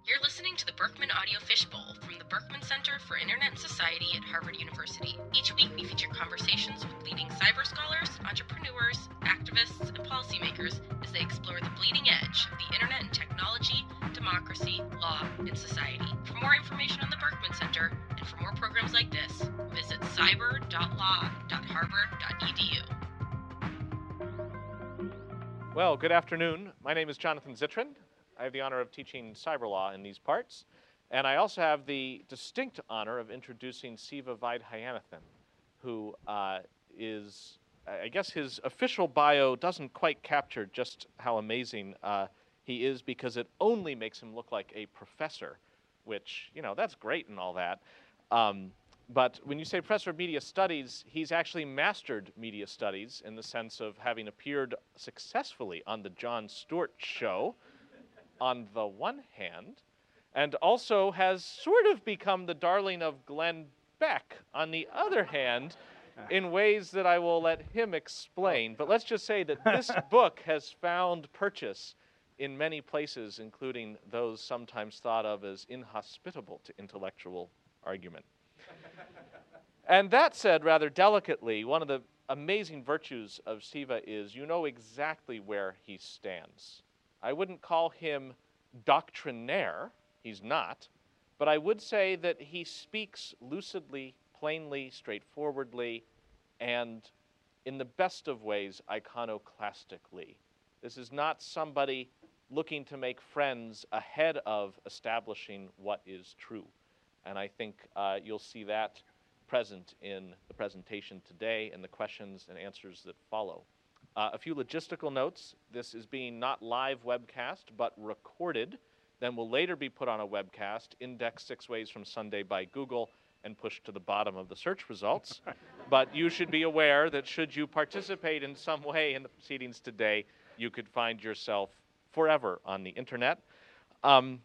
You're listening to the Berkman Audio Fishbowl from the Berkman Center for Internet and Society at Harvard University. Each week we feature conversations with leading cyber scholars, entrepreneurs, activists, and policymakers as they explore the bleeding edge of the internet and technology, democracy, law, and society. For more information on the Berkman Center and for more programs like this, visit cyber.law.harvard.edu. Well, good afternoon. My name is Jonathan Zittrain. I have the honor of teaching cyber law in these parts. And I also have the distinct honor of introducing Siva Vaidhyanathan, who is, I guess his official bio doesn't quite capture just how amazing he is, because it only makes him look like a professor, which, you know, that's great and all that. But when you say professor of media studies, he's actually mastered media studies in the sense of having appeared successfully on the Jon Stewart show, on the one hand, and also has sort of become the darling of Glenn Beck on the other hand, in ways that I will let him explain. But let's just say that this book has found purchase in many places, including those sometimes thought of as inhospitable to intellectual argument. And that said, rather delicately, one of the amazing virtues of Siva is you know exactly where he stands. I wouldn't call him doctrinaire, he's not, but I would say that he speaks lucidly, plainly, straightforwardly, and in the best of ways, iconoclastically. This is not somebody looking to make friends ahead of establishing what is true. And I think you'll see that present in the presentation today and the questions and answers that follow. A few logistical notes. This is being not live webcast, but recorded, then will later be put on a webcast, indexed 6 ways from Sunday by Google, and pushed to the bottom of the search results. But you should be aware that should you participate in some way in the proceedings today, you could find yourself forever on the internet. The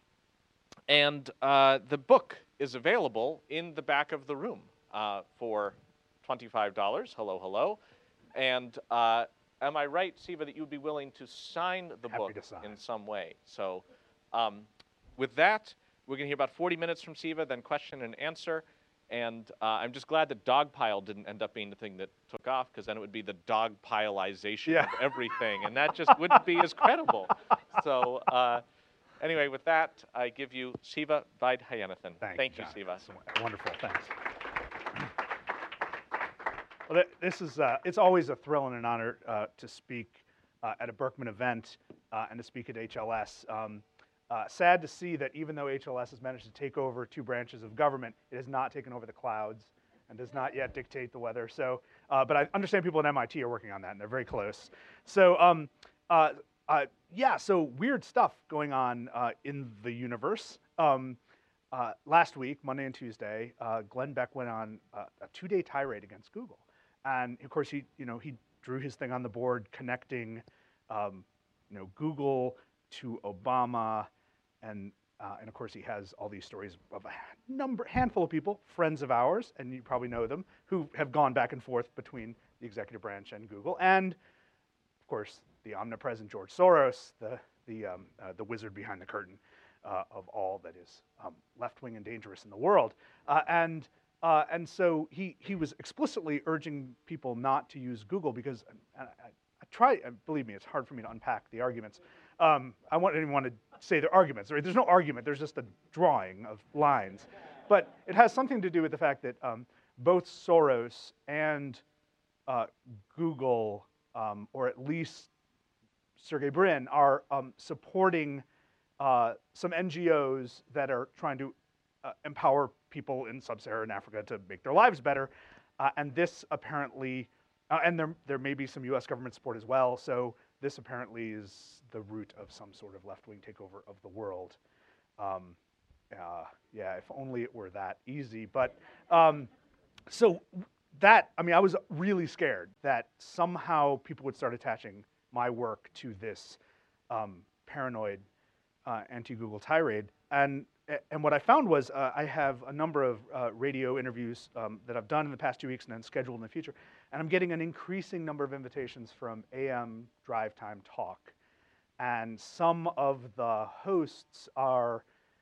book is available in the back of the room for $25. Hello, hello. And am I right, Siva, that you'd be willing to sign the book in some way? So with that, we're going to hear about 40 minutes from Siva, then question and answer. And I'm just glad that dogpile didn't end up being the thing that took off, because then it would be the dogpileization of everything. And that just wouldn't be as credible. So anyway, with that, I give you Siva Vaidhyanathan. Thank you, Siva. Wonderful, thanks. Well, this is, it's always a thrill and an honor to speak at a Berkman event and to speak at HLS. Sad to see that even though HLS has managed to take over 2 branches of government, it has not taken over the clouds and does not yet dictate the weather. So, but I understand people at MIT are working on that, and they're very close. So, yeah, so weird stuff going on in the universe. Last week, Monday and Tuesday, Glenn Beck went on a 2-day tirade against Google. And of course, he drew his thing on the board connecting, Google to Obama, and of course he has all these stories of a handful of people, friends of ours, and you probably know them, who have gone back and forth between the executive branch and Google, and of course the omnipresent George Soros, the wizard behind the curtain of all that is left-wing and dangerous in the world, and so he was explicitly urging people not to use Google because I try, believe me, it's hard for me to unpack the arguments. I didn't want to say they're arguments. Right? There's no argument. There's just a drawing of lines. But it has something to do with the fact that both Soros and Google, or at least Sergey Brin, are supporting some NGOs that are trying to empower people in sub-Saharan Africa to make their lives better, and this apparently, and there may be some U.S. government support as well. So this apparently is the root of some sort of left-wing takeover of the world. Yeah, if only it were that easy. But so that, I mean, I was really scared that somehow people would start attaching my work to this paranoid anti-Google tirade, and what I found was I have a number of radio interviews that I've done in the past 2 weeks and then scheduled in the future, and I'm getting an increasing number of invitations from AM Drive Time Talk, and some of the hosts are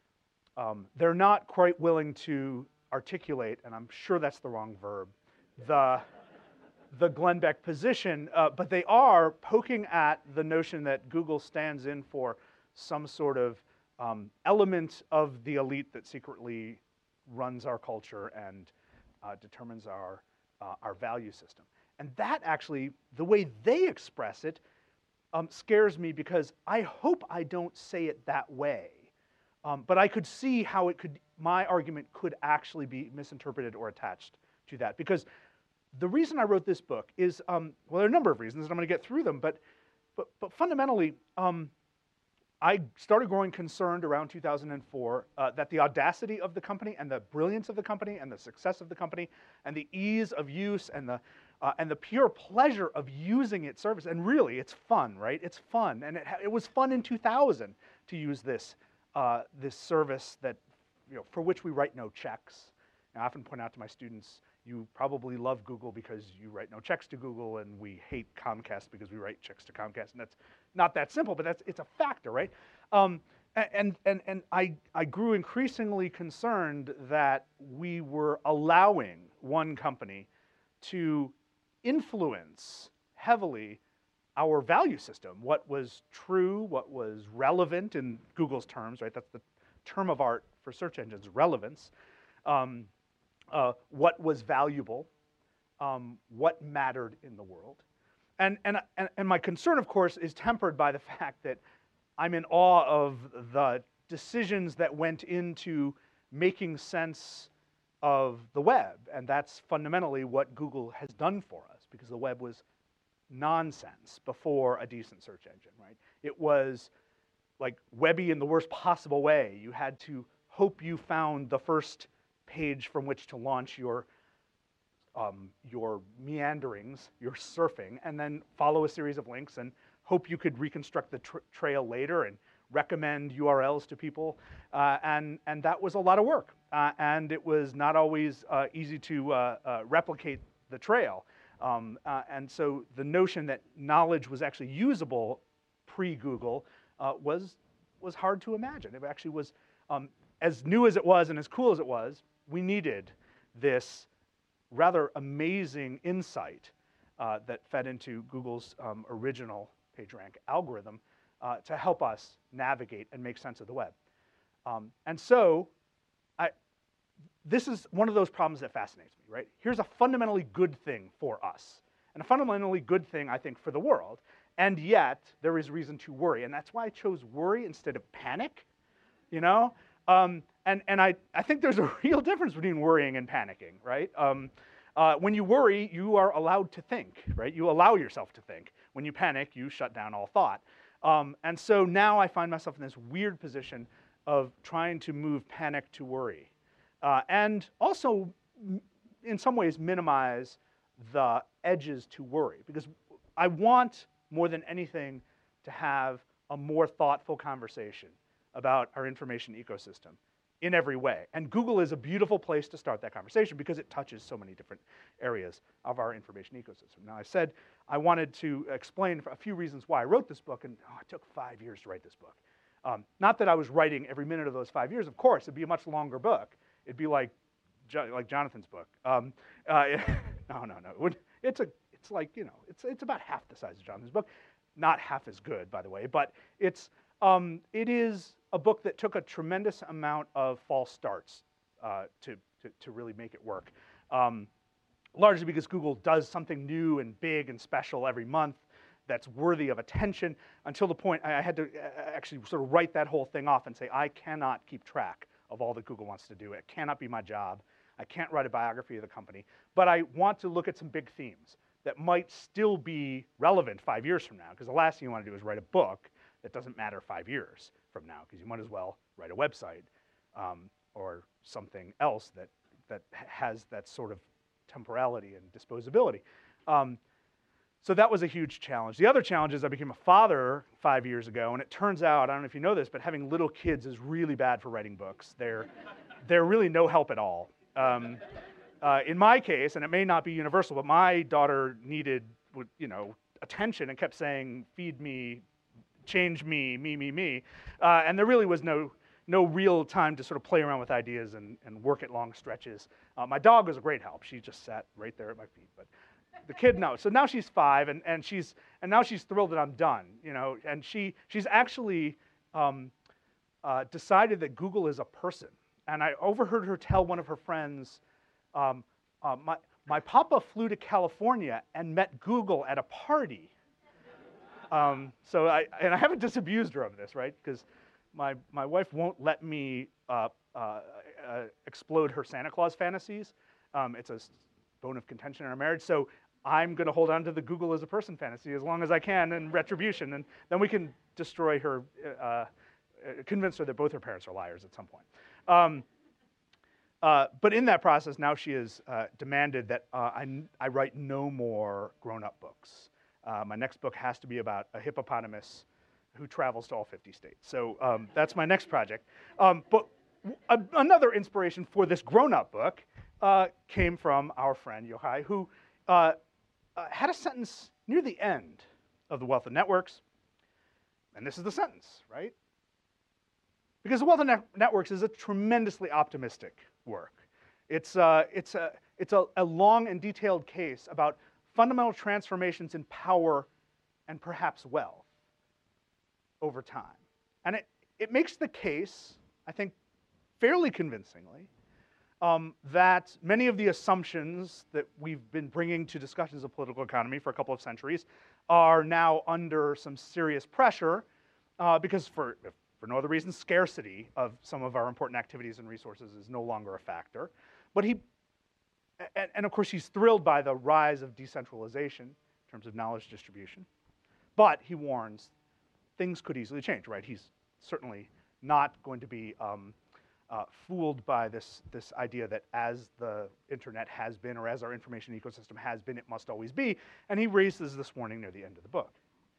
they're not quite willing to articulate, and I'm sure that's the wrong verb, the Glenn Beck position, but they are poking at the notion that Google stands in for some sort of element of the elite that secretly runs our culture and determines our value system. And that actually, the way they express it, scares me because I hope I don't say it that way. But I could see how my argument could actually be misinterpreted or attached to that. Because the reason I wrote this book is, well, there are a number of reasons, and I'm going to get through them, but fundamentally, I started growing concerned around 2004 that the audacity of the company and the brilliance of the company and the success of the company and the ease of use and the pure pleasure of using its service, and really, it's fun, right? It's fun, and it was fun in 2000 to use this service that, for which we write no checks. And I often point out to my students, you probably love Google because you write no checks to Google, and we hate Comcast because we write checks to Comcast, and that's not that simple, but it's a factor, right? And I grew increasingly concerned that we were allowing one company to influence heavily our value system, what was true, what was relevant in Google's terms, right? That's the term of art for search engines, relevance. What was valuable, what mattered in the world. And my concern, of course, is tempered by the fact that I'm in awe of the decisions that went into making sense of the web. And that's fundamentally what Google has done for us, because the web was nonsense before a decent search engine, right? It was like webby in the worst possible way. You had to hope you found the first page from which to launch your meanderings, your surfing, and then follow a series of links and hope you could reconstruct the trail later and recommend URLs to people. And that was a lot of work. And it was not always easy to replicate the trail. And so the notion that knowledge was actually usable pre-Google was hard to imagine. It actually was, as new as it was and as cool as it was, we needed this rather amazing insight that fed into Google's original PageRank algorithm to help us navigate and make sense of the web. And so this is one of those problems that fascinates me, right? Here's a fundamentally good thing for us, and a fundamentally good thing, I think, for the world, and yet there is reason to worry, and that's why I chose worry instead of panic, And I think there's a real difference between worrying and panicking, right? When you worry, you are allowed to think, right? You allow yourself to think. When you panic, you shut down all thought. And so now I find myself in this weird position of trying to move panic to worry. And also, in some ways, minimize the edges to worry. Because I want, more than anything, to have a more thoughtful conversation about our information ecosystem in every way. And Google is a beautiful place to start that conversation because it touches so many different areas of our information ecosystem. Now, I said I wanted to explain a few reasons why I wrote this book, and it took 5 years to write this book. Not that I was writing every minute of those 5 years. Of course, it'd be a much longer book. It'd be like Jonathan's book. No. It's like, it's about half the size of Jonathan's book. Not half as good, by the way, but it is a book that took a tremendous amount of false starts to really make it work. Largely because Google does something new and big and special every month that's worthy of attention, until the point I had to actually sort of write that whole thing off and say, I cannot keep track of all that Google wants to do. It cannot be my job. I can't write a biography of the company. But I want to look at some big themes that might still be relevant 5 years from now, because the last thing you want to do is write a book that doesn't matter 5 years from now, because you might as well write a website or something else that has that sort of temporality and disposability. So that was a huge challenge. The other challenge is I became a father 5 years ago, and it turns out, I don't know if you know this, but having little kids is really bad for writing books. They're really no help at all. In my case, and it may not be universal, but my daughter needed, attention and kept saying, feed me, change me, me. And there really was no no real time to sort of play around with ideas and work at long stretches. My dog was a great help. She just sat right there at my feet. But the kid, no. So now she's 5, and now she's thrilled that I'm done. You know, and she's actually decided that Google is a person. And I overheard her tell one of her friends, my papa flew to California and met Google at a party. So I haven't disabused her of this, right? Because my wife won't let me explode her Santa Claus fantasies. It's a bone of contention in our marriage. So I'm going to hold on to the Google as a person fantasy as long as I can in retribution, and then we can destroy her, convince her that both her parents are liars at some point. But in that process, now she has demanded that I write no more grown-up books. My next book has to be about a hippopotamus who travels to all 50 states. So that's my next project. But another inspiration for this grown-up book came from our friend Yochai, who had a sentence near the end of The Wealth of Networks. And this is the sentence, right? Because The Wealth of Networks is a tremendously optimistic work. It's a long and detailed case about fundamental transformations in power and perhaps wealth over time. And it makes the case, I think, fairly convincingly, that many of the assumptions that we've been bringing to discussions of political economy for a couple of centuries are now under some serious pressure because for no other reason, scarcity of some of our important activities and resources is no longer a factor. But and of course, he's thrilled by the rise of decentralization in terms of knowledge distribution. But he warns things could easily change, right? He's certainly not going to be fooled by this idea that as the internet has been, or as our information ecosystem has been, it must always be. And he raises this warning near the end of the book.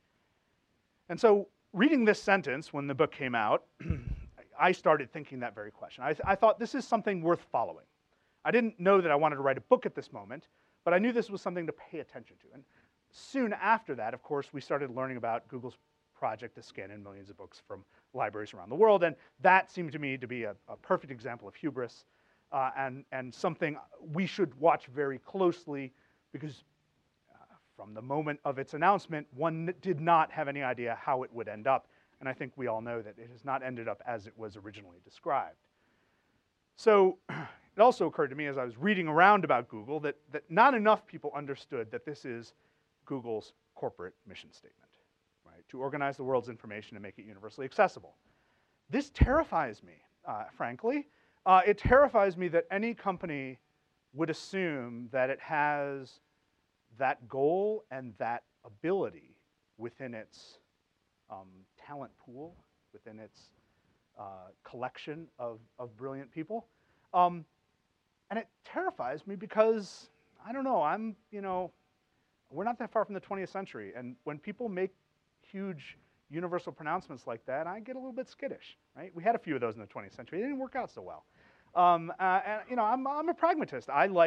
And so, reading this sentence when the book came out, I started thinking that very question. I thought this is something worth following. I didn't know that I wanted to write a book at this moment, but I knew this was something to pay attention to. And soon after that, of course, we started learning about Google's project to scan in millions of books from libraries around the world, and that seemed to me to be a perfect example of hubris and something we should watch very closely because from the moment of its announcement, one did not have any idea how it would end up, and I think we all know that it has not ended up as it was originally described. So it also occurred to me as I was reading around about Google that not enough people understood that this is Google's corporate mission statement, right? To organize the world's information and make it universally accessible. This terrifies me, frankly. It terrifies me that any company would assume that it has that goal and that ability within its talent pool, within its collection of brilliant people. And it terrifies me because, I don't know, we're not that far from the 20th century. And when people make huge universal pronouncements like that, I get a little bit skittish, right? We had a few of those in the 20th century. They didn't work out so well. And I'm a pragmatist.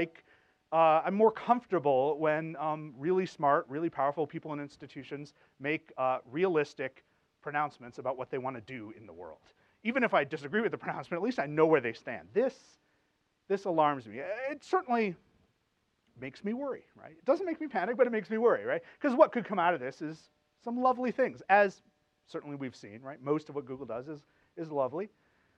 I'm more comfortable when really smart, really powerful people and institutions make realistic pronouncements about what they want to do in the world. Even if I disagree with the pronouncement, at least I know where they stand. This alarms me. It certainly makes me worry, right? It doesn't make me panic, but it makes me worry, right? Because what could come out of this is some lovely things, as certainly we've seen, right? Most of what Google does is lovely.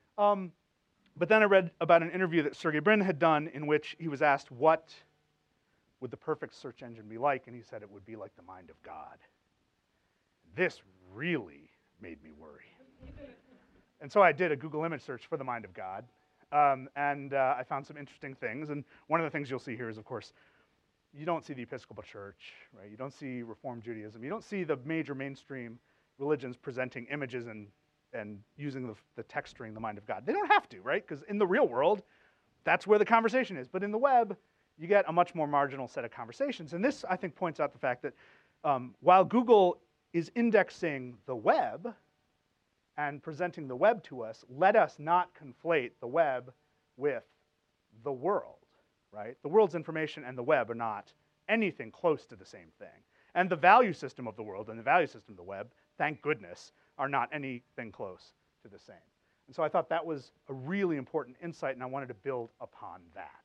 But then I read about an interview that Sergey Brin had done in which he was asked, what would the perfect search engine be like? And he said it would be like the mind of God. This really made me worry. And so I did a Google image search for the mind of God. And I found some interesting things. And one of the things you'll see here is, of course, you don't see the Episcopal Church, right? You don't see Reform Judaism. You don't see the major mainstream religions presenting images and using the text string, the mind of God. They don't have to, right? Because in the real world, that's where the conversation is. But in the web, you get a much more marginal set of conversations. And this, I think, points out the fact that while Google is indexing the web and presenting the web to us, let us not conflate the web with the world, right? The world's information and the web are not anything close to the same thing. And the value system of the world and the value system of the web, thank goodness, are not anything close to the same. And so I thought that was a really important insight, and I wanted to build upon that.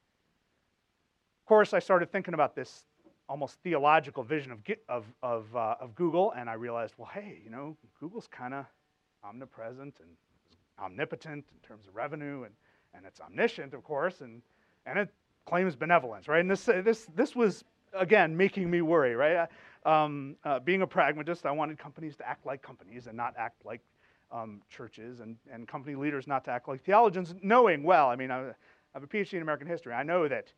Of course, I started thinking about this almost theological vision of Google, and I realized, well, hey, Google's kind of omnipresent and omnipotent in terms of revenue, and it's omniscient, of course, and it claims benevolence, right? And this was, again, making me worry, right? Being a pragmatist, I wanted companies to act like companies and not act like churches, and company leaders not to act like theologians, knowing well, I have a PhD in American history. I know that,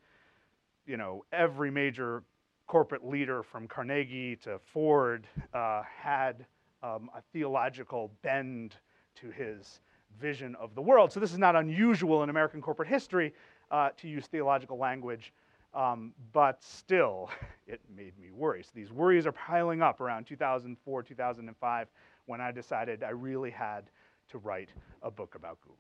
every major corporate leader from Carnegie to Ford had a theological bend to his vision of the world. So this is not unusual in American corporate history to use theological language, but still, it made me worry. So these worries are piling up around 2004, 2005, when I decided I really had to write a book about Google.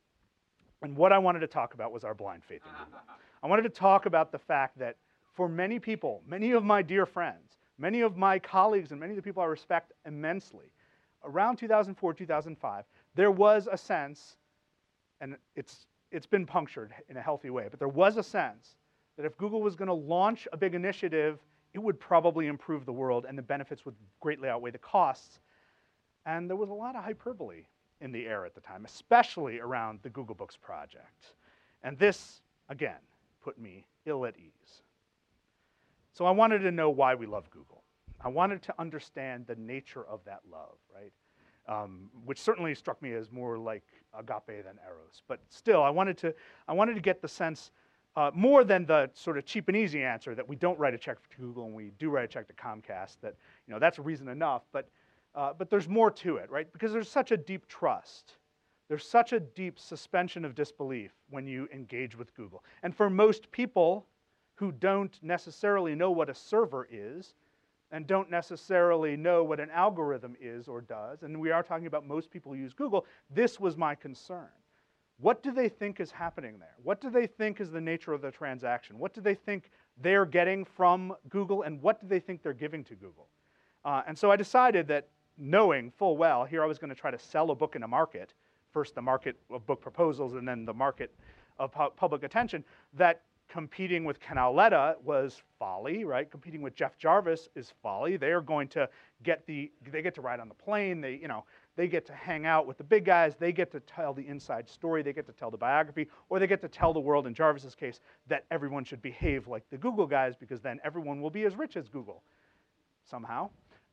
And what I wanted to talk about was our blind faith in Google. I wanted to talk about the fact that for many people, many of my dear friends, many of my colleagues, and many of the people I respect immensely, around 2004, 2005, there was a sense, and it's been punctured in a healthy way, but there was a sense that if Google was going to launch a big initiative, it would probably improve the world, and the benefits would greatly outweigh the costs. And there was a lot of hyperbole in the air at the time, especially around the Google Books project. And this, again, put me ill at ease. So I wanted to know why we love Google. I wanted to understand the nature of that love, right? Which certainly struck me as more like agape than eros. But still, I wanted to get the sense, more than the sort of cheap and easy answer that we don't write a check to Google and we do write a check to Comcast, that that's reason enough. But there's more to it, right? Because there's such a deep trust. There's such a deep suspension of disbelief when you engage with Google. And for most people who don't necessarily know what a server is and don't necessarily know what an algorithm is or does, and we are talking about most people who use Google, this was my concern. What do they think is happening there? What do they think is the nature of the transaction? What do they think they're getting from Google, and what do they think they're giving to Google? And so I decided that, knowing full well, here I was going to try to sell a book in a market, first the market of book proposals and then the market of public attention, that competing with Canaletta was folly, right? Competing with Jeff Jarvis is folly. They are going to they get to ride on the plane. They get to hang out with the big guys. They get to tell the inside story. They get to tell the biography, or they get to tell the world, in Jarvis's case, that everyone should behave like the Google guys, because then everyone will be as rich as Google somehow.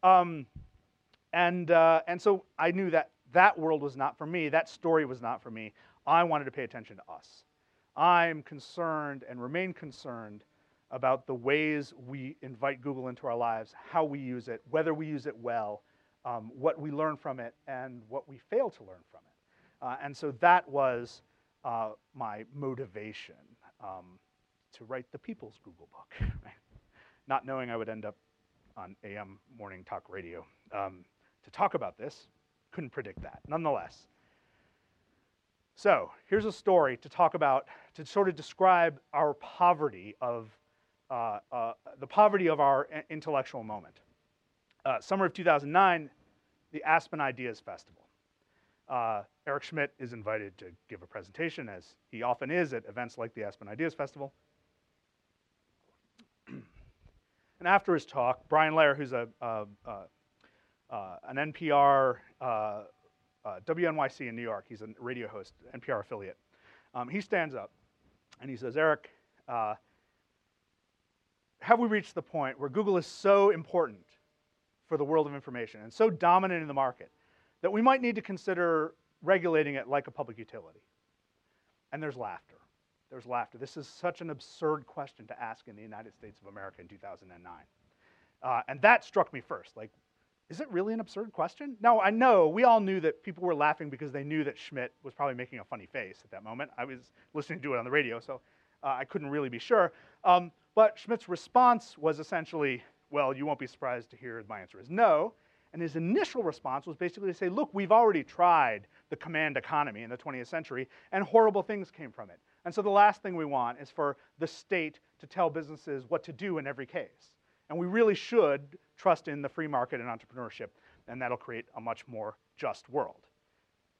And so I knew that world was not for me. That story was not for me. I wanted to pay attention to us. I'm concerned and remain concerned about the ways we invite Google into our lives, how we use it, whether we use it well, what we learn from it, and what we fail to learn from it. And so that was my motivation to write the People's Google Book, right? Not knowing I would end up on AM morning talk radio to talk about this. Couldn't predict that, nonetheless. So here's a story to talk about, to sort of describe our poverty of, the poverty of our intellectual moment. Summer of 2009, the Aspen Ideas Festival. Eric Schmidt is invited to give a presentation, as he often is at events like the Aspen Ideas Festival. And after his talk, Brian Lehrer, who's an NPR, WNYC in New York, he's a radio host, NPR affiliate, he stands up and he says, Eric, have we reached the point where Google is so important for the world of information and so dominant in the market that we might need to consider regulating it like a public utility? And there's laughter. There's laughter. This is such an absurd question to ask in the United States of America in 2009. And that struck me first. Like, is it really an absurd question? No, I know. We all knew that people were laughing because they knew that Schmidt was probably making a funny face at that moment. I was listening to it on the radio, so I couldn't really be sure. But Schmidt's response was essentially, well, you won't be surprised to hear my answer is no. And his initial response was basically to say, look, we've already tried the command economy in the 20th century, and horrible things came from it. And so the last thing we want is for the state to tell businesses what to do in every case. And we really should trust in the free market and entrepreneurship, and that'll create a much more just world.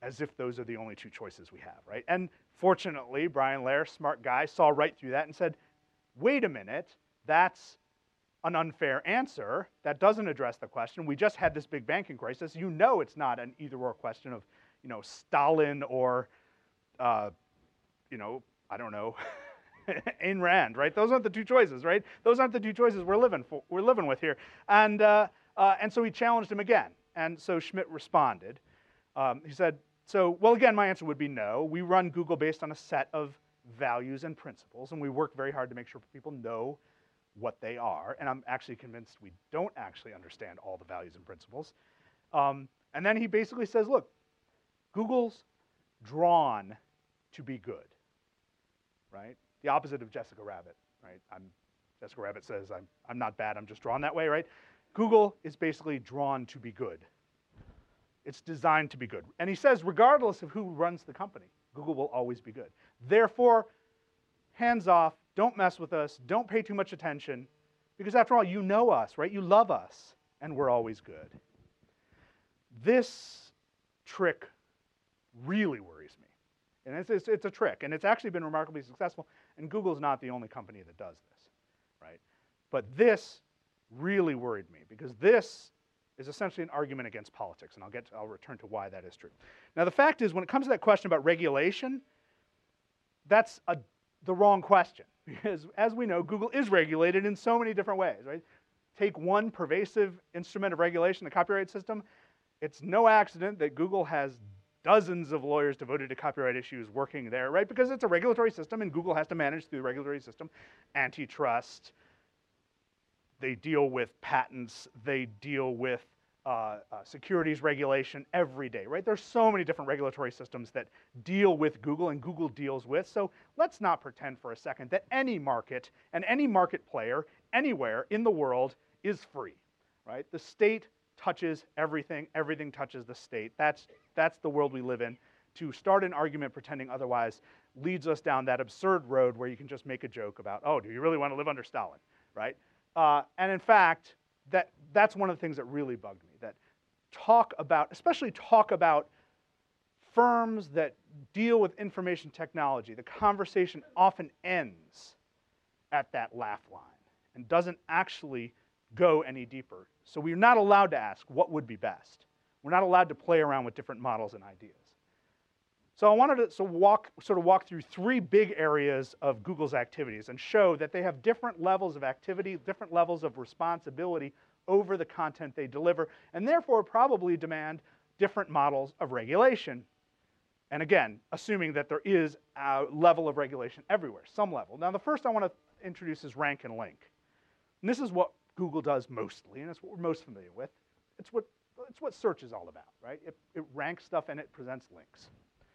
as if those are the only two choices we have, right? And fortunately, Brian Lehrer, smart guy, saw right through that and said, wait a minute, that's an unfair answer. That doesn't address the question. We just had this big banking crisis. You know it's not an either-or question of, Stalin or, I don't know, Ayn Rand, right? Those aren't the two choices, right? Those aren't the two choices we're living with here. And so he challenged him again. And so Schmidt responded. He said, well, again, my answer would be no. We run Google based on a set of values and principles, and we work very hard to make sure people know what they are. And I'm actually convinced we don't actually understand all the values and principles. And then he basically says, look, Google's drawn to be good, right? The opposite of Jessica Rabbit, right? Jessica Rabbit says, I'm not bad, I'm just drawn that way, right? Google is basically drawn to be good. It's designed to be good. And he says, regardless of who runs the company, Google will always be good. Therefore, hands off, don't mess with us, don't pay too much attention, because after all, you know us, right? You love us, and we're always good. This trick really worries me. And it's a trick, and it's actually been remarkably successful, and Google's not the only company that does this, right? But this really worried me, because this is essentially an argument against politics, and I'll return to why that is true. Now, the fact is, when it comes to that question about regulation, that's the wrong question, because as we know, Google is regulated in so many different ways, right? Take one pervasive instrument of regulation, the copyright system. It's no accident that Google has dozens of lawyers devoted to copyright issues working there, right? Because it's a regulatory system, and Google has to manage through the regulatory system antitrust. They deal with patents. They deal with securities regulation every day, right? There's so many different regulatory systems that deal with Google and Google deals with. So let's not pretend for a second that any market and any market player anywhere in the world is free, right? The state touches everything. Everything touches the state. That's the world we live in. To start an argument pretending otherwise leads us down that absurd road where you can just make a joke about, oh, do you really want to live under Stalin, right? And in fact, that's one of the things that really bugged me, that especially talk about firms that deal with information technology. The conversation often ends at that laugh line and doesn't actually go any deeper. So we're not allowed to ask what would be best. We're not allowed to play around with different models and ideas. So I wanted to walk through three big areas of Google's activities and show that they have different levels of activity, different levels of responsibility over the content they deliver, and therefore probably demand different models of regulation. And again, assuming that there is a level of regulation everywhere, some level. Now, the first I want to introduce is rank and link. And this is what Google does mostly, and it's what we're most familiar with. It's what search is all about, right? It ranks stuff and it presents links.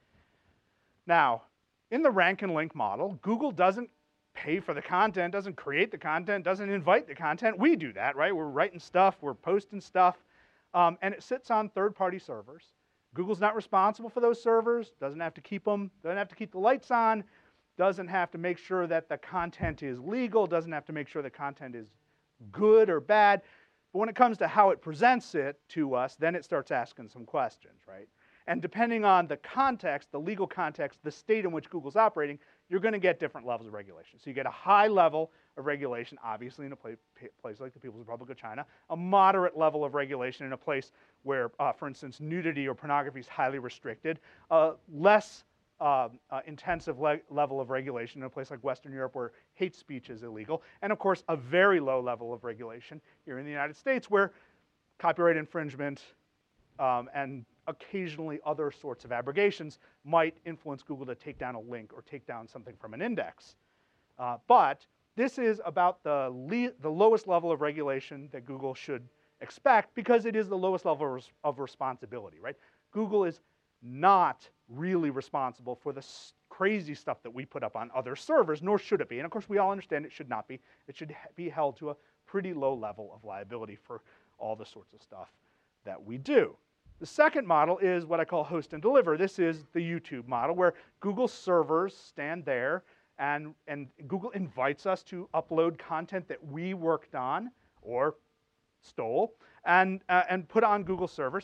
Now, in the rank and link model, Google doesn't pay for the content, doesn't create the content, doesn't invite the content. We do that, right? We're writing stuff, we're posting stuff, and it sits on third-party servers. Google's not responsible for those servers, doesn't have to keep them, doesn't have to keep the lights on, doesn't have to make sure that the content is legal, doesn't have to make sure the content is good or bad. But when it comes to how it presents it to us, then it starts asking some questions, right? And depending on the context, the legal context, the state in which Google's operating, you're going to get different levels of regulation. So you get a high level of regulation, obviously, in a place like the People's Republic of China, a moderate level of regulation in a place where, for instance, nudity or pornography is highly restricted, less intensive level of regulation in a place like Western Europe where hate speech is illegal, and of course, a very low level of regulation here in the United States where copyright infringement and occasionally other sorts of abrogations might influence Google to take down a link or take down something from an index. But this is about the lowest level of regulation that Google should expect because it is the lowest level of responsibility, right? Google is not really responsible for the crazy stuff that we put up on other servers, nor should it be. And of course, we all understand it should not be. It should be held to a pretty low level of liability for all the sorts of stuff that we do. The second model is what I call host and deliver. This is the YouTube model where Google servers stand there and Google invites us to upload content that we worked on or stole and put on Google servers.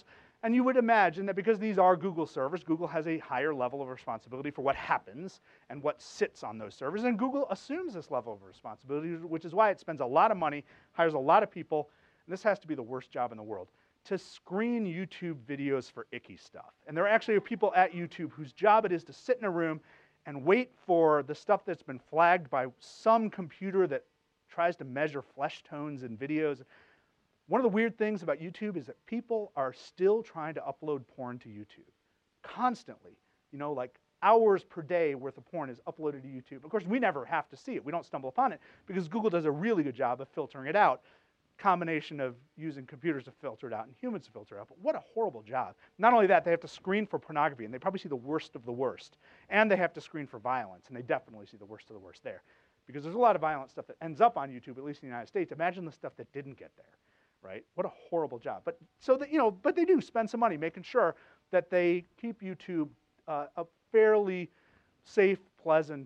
And you would imagine that because these are Google servers, Google has a higher level of responsibility for what happens and what sits on those servers. And Google assumes this level of responsibility, which is why it spends a lot of money, hires a lot of people, and this has to be the worst job in the world, to screen YouTube videos for icky stuff. And there actually are people at YouTube whose job it is to sit in a room and wait for the stuff that's been flagged by some computer that tries to measure flesh tones in videos. One of the weird things about YouTube is that people are still trying to upload porn to YouTube constantly. You know, like hours per day worth of porn is uploaded to YouTube. Of course, we never have to see it. We don't stumble upon it because Google does a really good job of filtering it out. Combination of using computers to filter it out and humans to filter it out. But what a horrible job. Not only that, they have to screen for pornography, and they probably see the worst of the worst. And they have to screen for violence, and they definitely see the worst of the worst there. Because there's a lot of violent stuff that ends up on YouTube, at least in the United States. Imagine the stuff that didn't get there. Right? What a horrible job. But so that, you know, but they do spend some money making sure that they keep YouTube a fairly safe, pleasant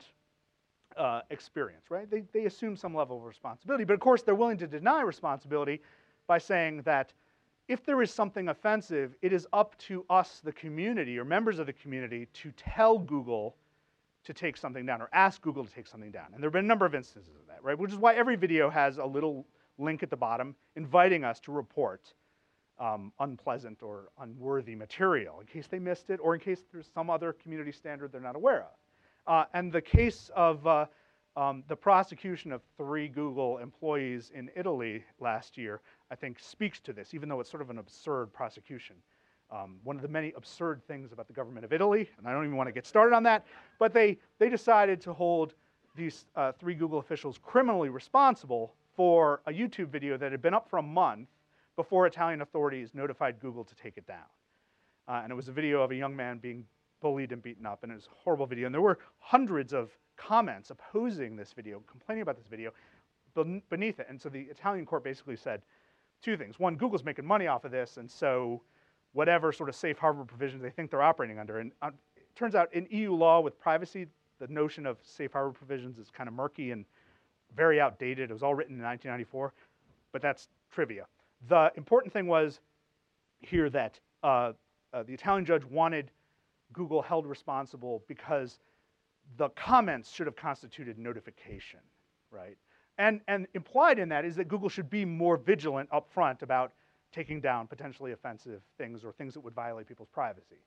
experience, right? They assume some level of responsibility, but of course they're willing to deny responsibility by saying that if there is something offensive, it is up to us, the community, or members of the community, to tell Google to take something down or ask Google to take something down. And there have been a number of instances of that, right? Which is why every video has a little link at the bottom inviting us to report unpleasant or unworthy material in case they missed it or in case there's some other community standard they're not aware of. And the case of the prosecution of 3 Google employees in Italy last year, I think, speaks to this, even though it's sort of an absurd prosecution. One of the many absurd things about the government of Italy, and I don't even want to get started on that, but they decided to hold these 3 Google officials criminally responsible for a YouTube video that had been up for a month before Italian authorities notified Google to take it down. And it was a video of a young man being bullied and beaten up, and it was a horrible video. And there were hundreds of comments opposing this video, complaining about this video beneath it. And so the Italian court basically said 2 things. One, Google's making money off of this, and so whatever sort of safe harbor provisions they think they're operating under. And it turns out in EU law with privacy, the notion of safe harbor provisions is kind of murky and very outdated. It was all written in 1994, but that's trivia. The important thing was here that the Italian judge wanted Google held responsible because the comments should have constituted notification, right? And implied in that is that Google should be more vigilant up front about taking down potentially offensive things or things that would violate people's privacy.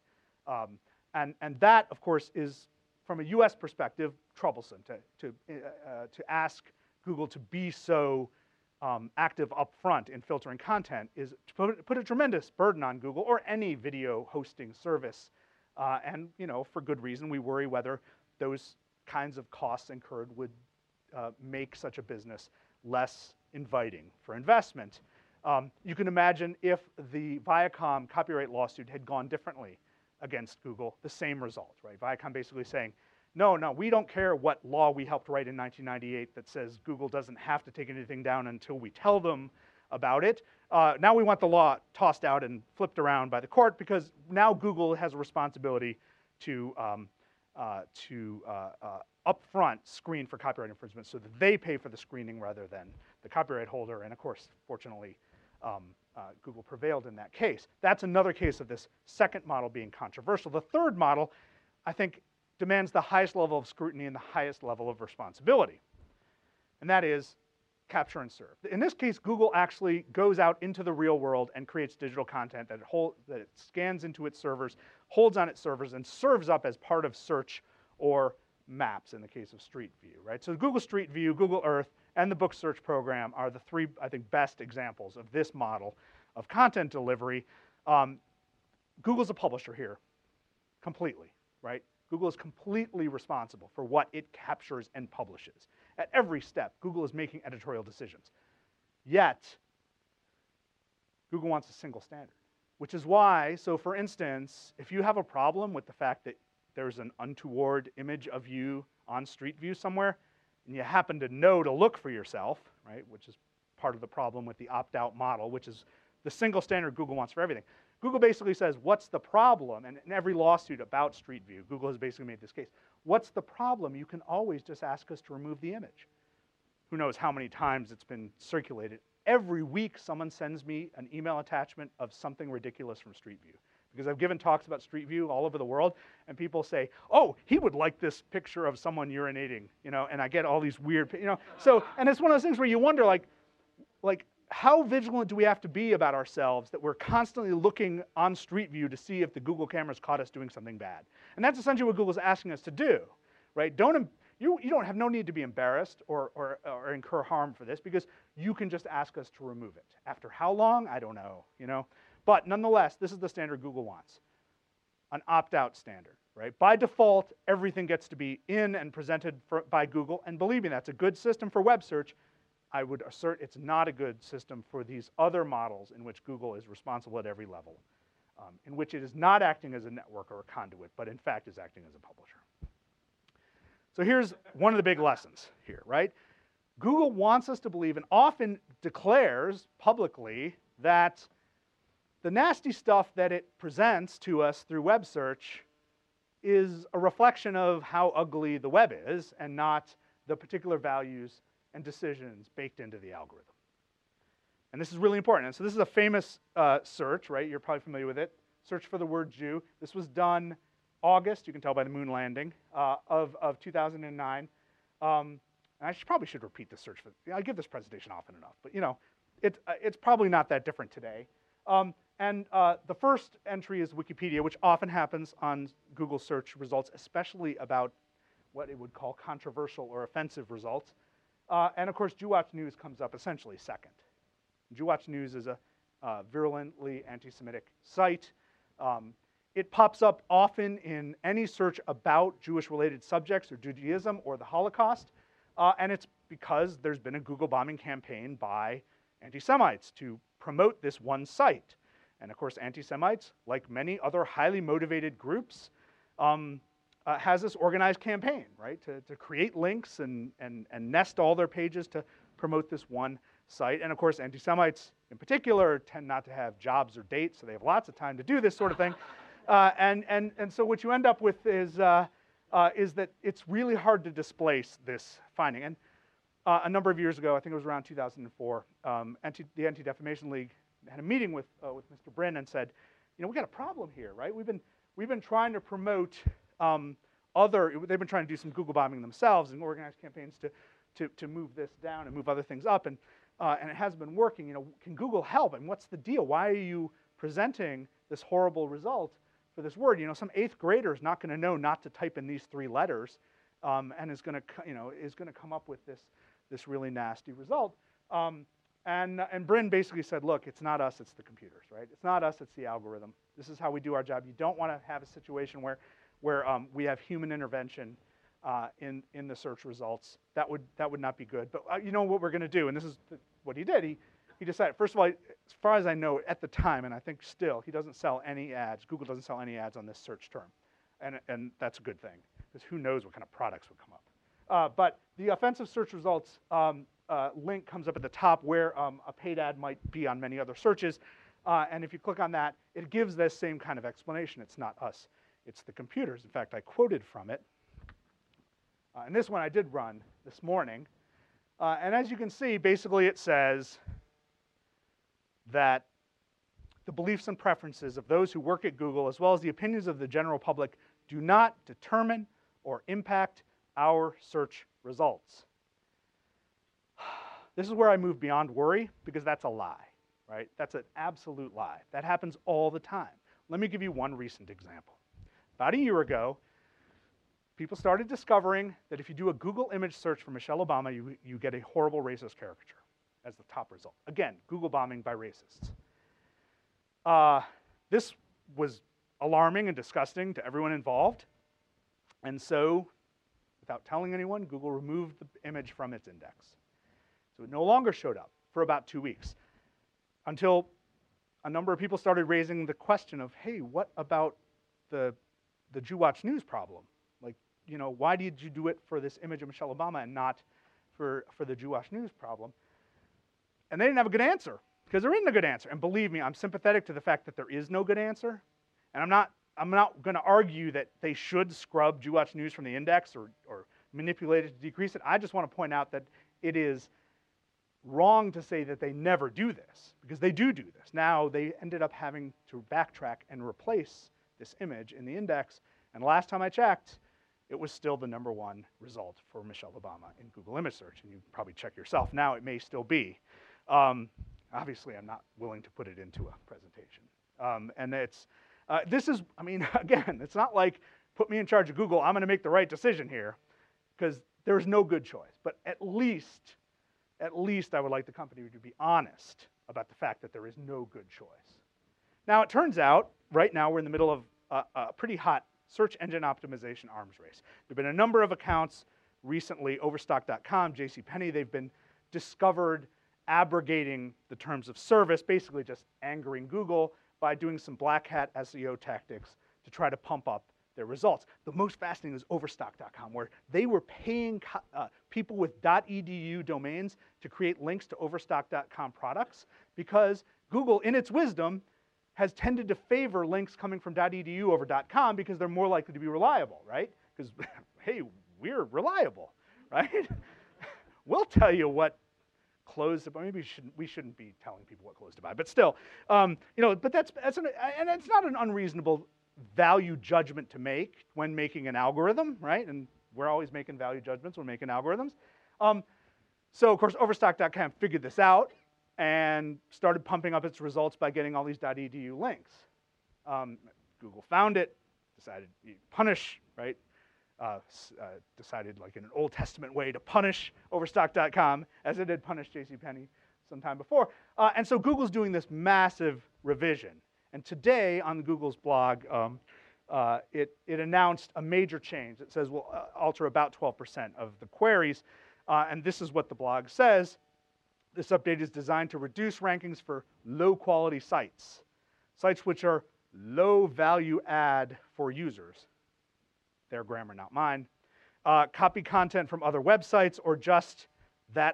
And that, of course, is, from a US perspective, troublesome to ask Google to be so active up front in filtering content is to put a tremendous burden on Google or any video hosting service. And, you know, for good reason, we worry whether those kinds of costs incurred would make such a business less inviting for investment. You can imagine if the Viacom copyright lawsuit had gone differently against Google, the same result, right? Viacom basically saying, no, we don't care what law we helped write in 1998 that says Google doesn't have to take anything down until we tell them about it. Now we want the law tossed out and flipped around by the court because now Google has a responsibility to upfront screen for copyright infringement so that they pay for the screening rather than the copyright holder. And of course, fortunately, Google prevailed in that case. That's another case of this second model being controversial. The third model, I think, demands the highest level of scrutiny and the highest level of responsibility. And that is capture and serve. In this case, Google actually goes out into the real world and creates digital content that it scans into its servers, holds on its servers, and serves up as part of search or maps in the case of Street View, right? So Google Street View, Google Earth, and the book search program are the 3, I think, best examples of this model of content delivery. Google's a publisher here, completely, right? Google is completely responsible for what it captures and publishes. At every step, Google is making editorial decisions. Yet, Google wants a single standard, which is why, so for instance, if you have a problem with the fact that there's an untoward image of you on Street View somewhere, and you happen to know to look for yourself, right, which is part of the problem with the opt-out model, which is the single standard Google wants for everything. Google basically says, what's the problem? And in every lawsuit about Street View, Google has basically made this case. What's the problem? You can always just ask us to remove the image. Who knows how many times it's been circulated every week someone sends me an email attachment of something ridiculous from Street View. Because I've given talks about Street View all over the world, and people say, oh, he would like this picture of someone urinating, and I get all these weird, So, and it's one of those things where you wonder, like how vigilant do we have to be about ourselves that we're constantly looking on Street View to see if the Google cameras caught us doing something bad? And that's essentially what Google's asking us to do, right? You don't have no need to be embarrassed or incur harm for this, because you can just ask us to remove it. After how long? I don't know, But nonetheless, this is the standard Google wants, an opt-out standard, right? By default, everything gets to be in and presented by Google, and believe me, that's a good system for web search. I would assert it's not a good system for these other models in which Google is responsible at every level, in which it is not acting as a network or a conduit, but in fact is acting as a publisher. So here's one of the big lessons here, right? Google wants us to believe, and often declares publicly, that the nasty stuff that it presents to us through web search is a reflection of how ugly the web is, and not the particular values and decisions baked into the algorithm. And this is really important. And so this is a famous search, right? You're probably familiar with it. Search for the word Jew. This was done August, you can tell by the moon landing, of 2009. And I probably should repeat this search. I give this presentation often enough, but it's probably not that different today. And the first entry is Wikipedia, which often happens on Google search results, especially about what it would call controversial or offensive results. And of course, JewWatch News comes up essentially second. JewWatch News is a virulently anti-Semitic site. It pops up often in any search about Jewish-related subjects or Judaism or the Holocaust. And it's because there's been a Google bombing campaign by anti-Semites to promote this one site. And of course, anti-Semites, like many other highly motivated groups, has this organized campaign, right, to create links and nest all their pages to promote this one site. And of course, anti-Semites in particular tend not to have jobs or dates, so they have lots of time to do this sort of thing. And so what you end up with is that it's really hard to displace this finding. And a number of years ago, I think it was around 2004, the Anti-Defamation League had a meeting with Mr. Brin and said, we got a problem here, right? We've been trying to promote they've been trying to do some Google bombing themselves and organize campaigns to move this down and move other things up, and it hasn't been working. Can Google help? And what's the deal? Why are you presenting this horrible result for this word? Some 8th grader is not going to know not to type in these 3 letters, and is going to come up with this really nasty result. And Brin basically said, look, it's not us, it's the computers, right? It's not us, it's the algorithm. This is how we do our job. You don't want to have a situation where we have human intervention in the search results. That would not be good. But you know what we're going to do, and this is what he did. He decided, first of all, as far as I know, at the time, and I think still, he doesn't sell any ads. Google doesn't sell any ads on this search term, and that's a good thing, because who knows what kind of products would come up. But the offensive search results link comes up at the top where a paid ad might be on many other searches. And if you click on that, it gives this same kind of explanation. It's not us, it's the computers. In fact, I quoted from it. And this one I did run this morning. And as you can see, basically it says that the beliefs and preferences of those who work at Google, as well as the opinions of the general public, do not determine or impact our search results. This is where I move beyond worry, because that's a lie, right? That's an absolute lie. That happens all the time. Let me give you one recent example. About a year ago, people started discovering that if you do a Google image search for Michelle Obama, you get a horrible racist caricature as the top result. Again, Google bombing by racists. This was alarming and disgusting to everyone involved. And so, without telling anyone, Google removed the image from its index. So it no longer showed up for about 2 weeks, until a number of people started raising the question of, hey, what about the JewWatch News problem? Like, why did you do it for this image of Michelle Obama and not for the JewWatch News problem? And they didn't have a good answer, because there isn't a good answer. And believe me, I'm sympathetic to the fact that there is no good answer. And I'm not going to argue that they should scrub JewWatch News from the index or manipulate it to decrease it. I just want to point out that it is wrong to say that they never do this, because they do this. Now they ended up having to backtrack and replace this image in the index, and last time I checked, it was still the #1 result for Michelle Obama in Google image search, and you probably check yourself now, it may still be. Obviously, I'm not willing to put it into a presentation. And this is, I mean, again, it's not like, put me in charge of Google, I'm going to make the right decision here, because there's no good choice. But at least I would like the company to be honest about the fact that there is no good choice. Now, it turns out, right now, we're in the middle of a pretty hot search engine optimization arms race. There have been a number of accounts recently, Overstock.com, JCPenney, they've been discovered abrogating the terms of service, basically just angering Google by doing some black hat SEO tactics to try to pump up their results. The most fascinating is Overstock.com, where they were paying people with .edu domains to create links to Overstock.com products, because Google, in its wisdom, has tended to favor links coming from .edu over .com because they're more likely to be reliable, right? Because, hey, we're reliable, right? We'll tell you what clothes to buy. Maybe we shouldn't be telling people what clothes to buy, but still, but and it's not an unreasonable value judgment to make when making an algorithm, right? And we're always making value judgments when making algorithms. So of course, Overstock.com figured this out and started pumping up its results by getting all these .edu links. Google found it, decided to punish, right? Decided, like in an Old Testament way, to punish Overstock.com as it had punished JCPenney some time before. And so Google's doing this massive revision. And today on Google's blog, it announced a major change. It says we'll alter about 12% of the queries. And this is what the blog says. This update is designed to reduce rankings for low-quality sites, sites which are low value add for users. Their grammar, not mine. Copy content from other websites or that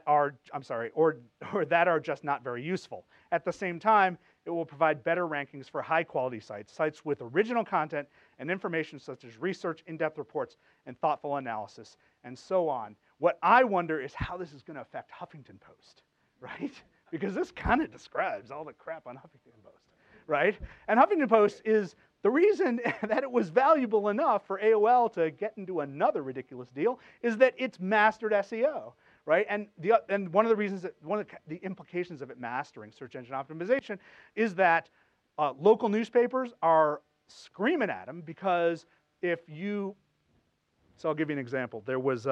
are just not very useful. At the same time, it will provide better rankings for high-quality sites, sites with original content and information such as research, in-depth reports, and thoughtful analysis, and so on. What I wonder is how this is going to affect Huffington Post, right? Because this kind of describes all the crap on Huffington Post, right? And Huffington Post is the reason that it was valuable enough for AOL to get into another ridiculous deal is that it's mastered SEO, right? And one of the reasons that one of the implications of it mastering search engine optimization is that local newspapers are screaming at them, because so I'll give you an example. There was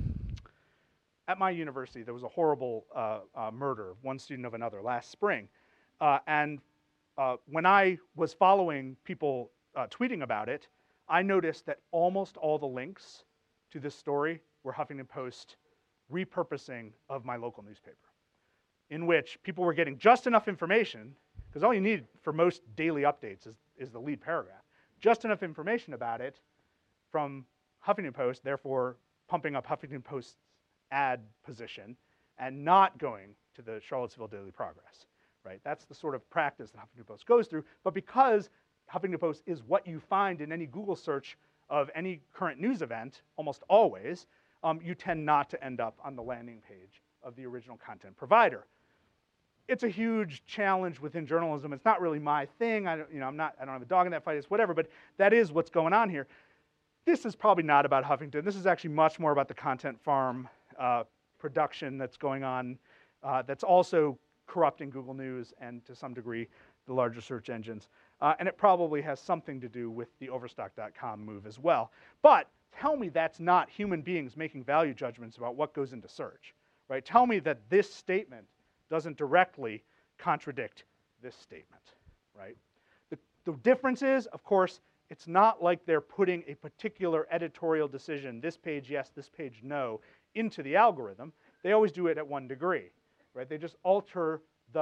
at my university there was a horrible murder of one student of another last spring, and when I was following people tweeting about it, I noticed that almost all the links to this story were Huffington Post repurposing of my local newspaper, in which people were getting just enough information, because all you need for most daily updates is the lead paragraph, just enough information about it from Huffington Post, therefore pumping up Huffington Post's ad position and not going to the Charlottesville Daily Progress. Right? That's the sort of practice that Huffington Post goes through. But because Huffington Post is what you find in any Google search of any current news event, almost always, you tend not to end up on the landing page of the original content provider. It's a huge challenge within journalism. It's not really my thing. I don't have a dog in that fight. It's whatever. But that is what's going on here. This is probably not about Huffington. This is actually much more about the content farm production that's going on. That's also corrupting Google News and, to some degree, the larger search engines. And it probably has something to do with the Overstock.com move as well. But tell me that's not human beings making value judgments about what goes into search, right? Tell me that this statement doesn't directly contradict this statement, right? The difference is, of course, it's not like they're putting a particular editorial decision, this page yes, this page no, into the algorithm. They always do it at one degree. Right? They just alter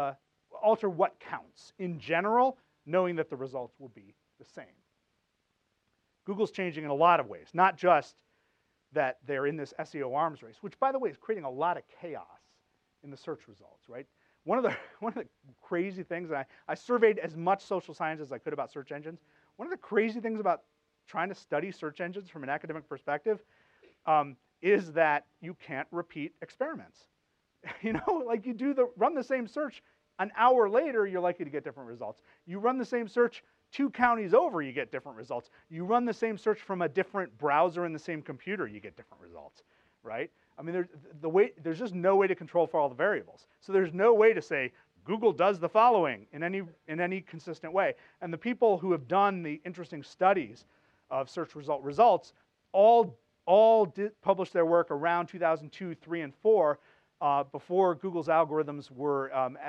what counts in general, knowing that the results will be the same. Google's changing in a lot of ways, not just that they're in this SEO arms race, which, by the way, is creating a lot of chaos in the search results. Right? One of the crazy things, and I surveyed as much social science as I could about search engines. One of the crazy things about trying to study search engines from an academic perspective is that you can't repeat experiments. Like you run the same search an hour later, you're likely to get different results. You run the same search 2 counties over, you get different results. You run the same search from a different browser in the same computer, you get different results, right? I mean, there's just no way to control for all the variables. So there's no way to say Google does the following in any consistent way. And the people who have done the interesting studies of search results all published their work around 2002, 3, and 4 before Google's algorithms were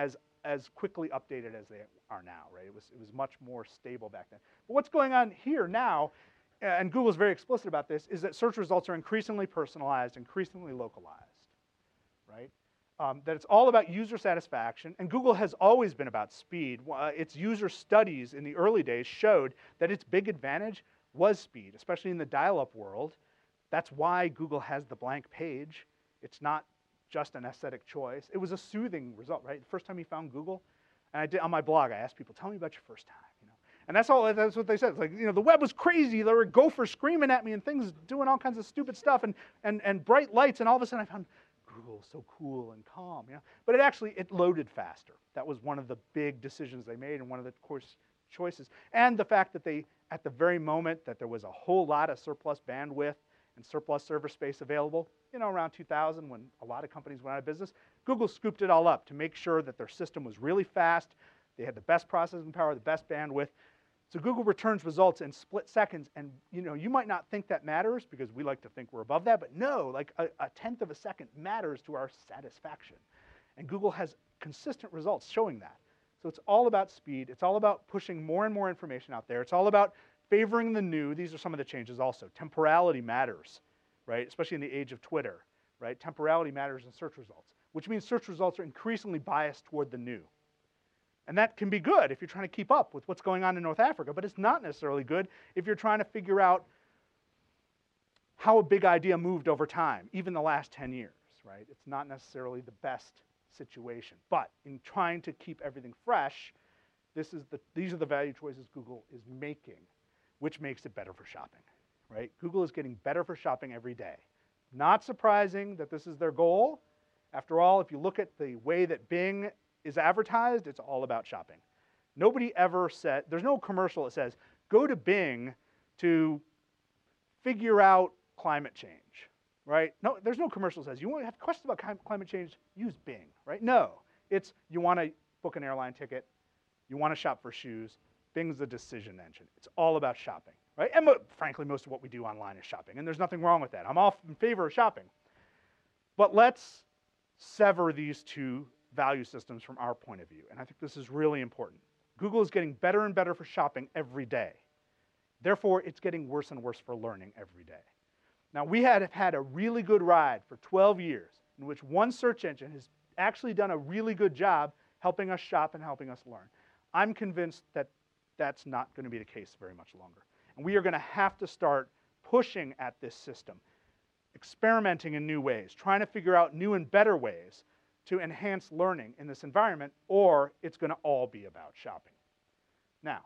as quickly updated as they are now, right? It was much more stable back then. But what's going on here now, and Google's very explicit about this, is that search results are increasingly personalized, increasingly localized, right? That it's all about user satisfaction, and Google has always been about speed. Its user studies in the early days showed that its big advantage was speed, especially in the dial-up world. That's why Google has the blank page. It's not just an aesthetic choice. It was a soothing result, right? The first time you found Google, and I did on my blog, I asked people, tell me about your first time, And that's what they said. It's like, the web was crazy. There were gophers screaming at me and things doing all kinds of stupid stuff and bright lights, and all of a sudden I found Google so cool and calm, But it loaded faster. That was one of the big decisions they made and one of the course choices. And the fact that they, at the very moment that there was a whole lot of surplus bandwidth and surplus server space available, around 2000 when a lot of companies went out of business, Google scooped it all up to make sure that their system was really fast, they had the best processing power, the best bandwidth. So Google returns results in split seconds, and you might not think that matters because we like to think we're above that, but no, like a tenth of a second matters to our satisfaction. And Google has consistent results showing that. So it's all about speed, it's all about pushing more and more information out there, it's all about favoring the new. These are some of the changes also. Temporality matters, right? Especially in the age of Twitter, right? Temporality matters in search results, which means search results are increasingly biased toward the new. And that can be good if you're trying to keep up with what's going on in North Africa, but it's not necessarily good if you're trying to figure out how a big idea moved over time, even the last 10 years, right? It's not necessarily the best situation. But in trying to keep everything fresh, these are the value choices Google is making, which makes it better for shopping, right? Google is getting better for shopping every day. Not surprising that this is their goal. After all, if you look at the way that Bing is advertised, it's all about shopping. Nobody ever said, there's no commercial that says, go to Bing to figure out climate change, right? No, there's no commercial that says, you want to have questions about climate change, use Bing, right? No, it's you want to book an airline ticket, you want to shop for shoes, Bing's the decision engine. It's all about shopping, right? And frankly, most of what we do online is shopping, and there's nothing wrong with that. I'm all in favor of shopping. But let's sever these two value systems from our point of view, and I think this is really important. Google is getting better and better for shopping every day. Therefore, it's getting worse and worse for learning every day. Now, we have had a really good ride for 12 years in which one search engine has actually done a really good job helping us shop and helping us learn. I'm convinced that that's not going to be the case very much longer. And we are going to have to start pushing at this system, experimenting in new ways, trying to figure out new and better ways to enhance learning in this environment, or it's going to all be about shopping. Now,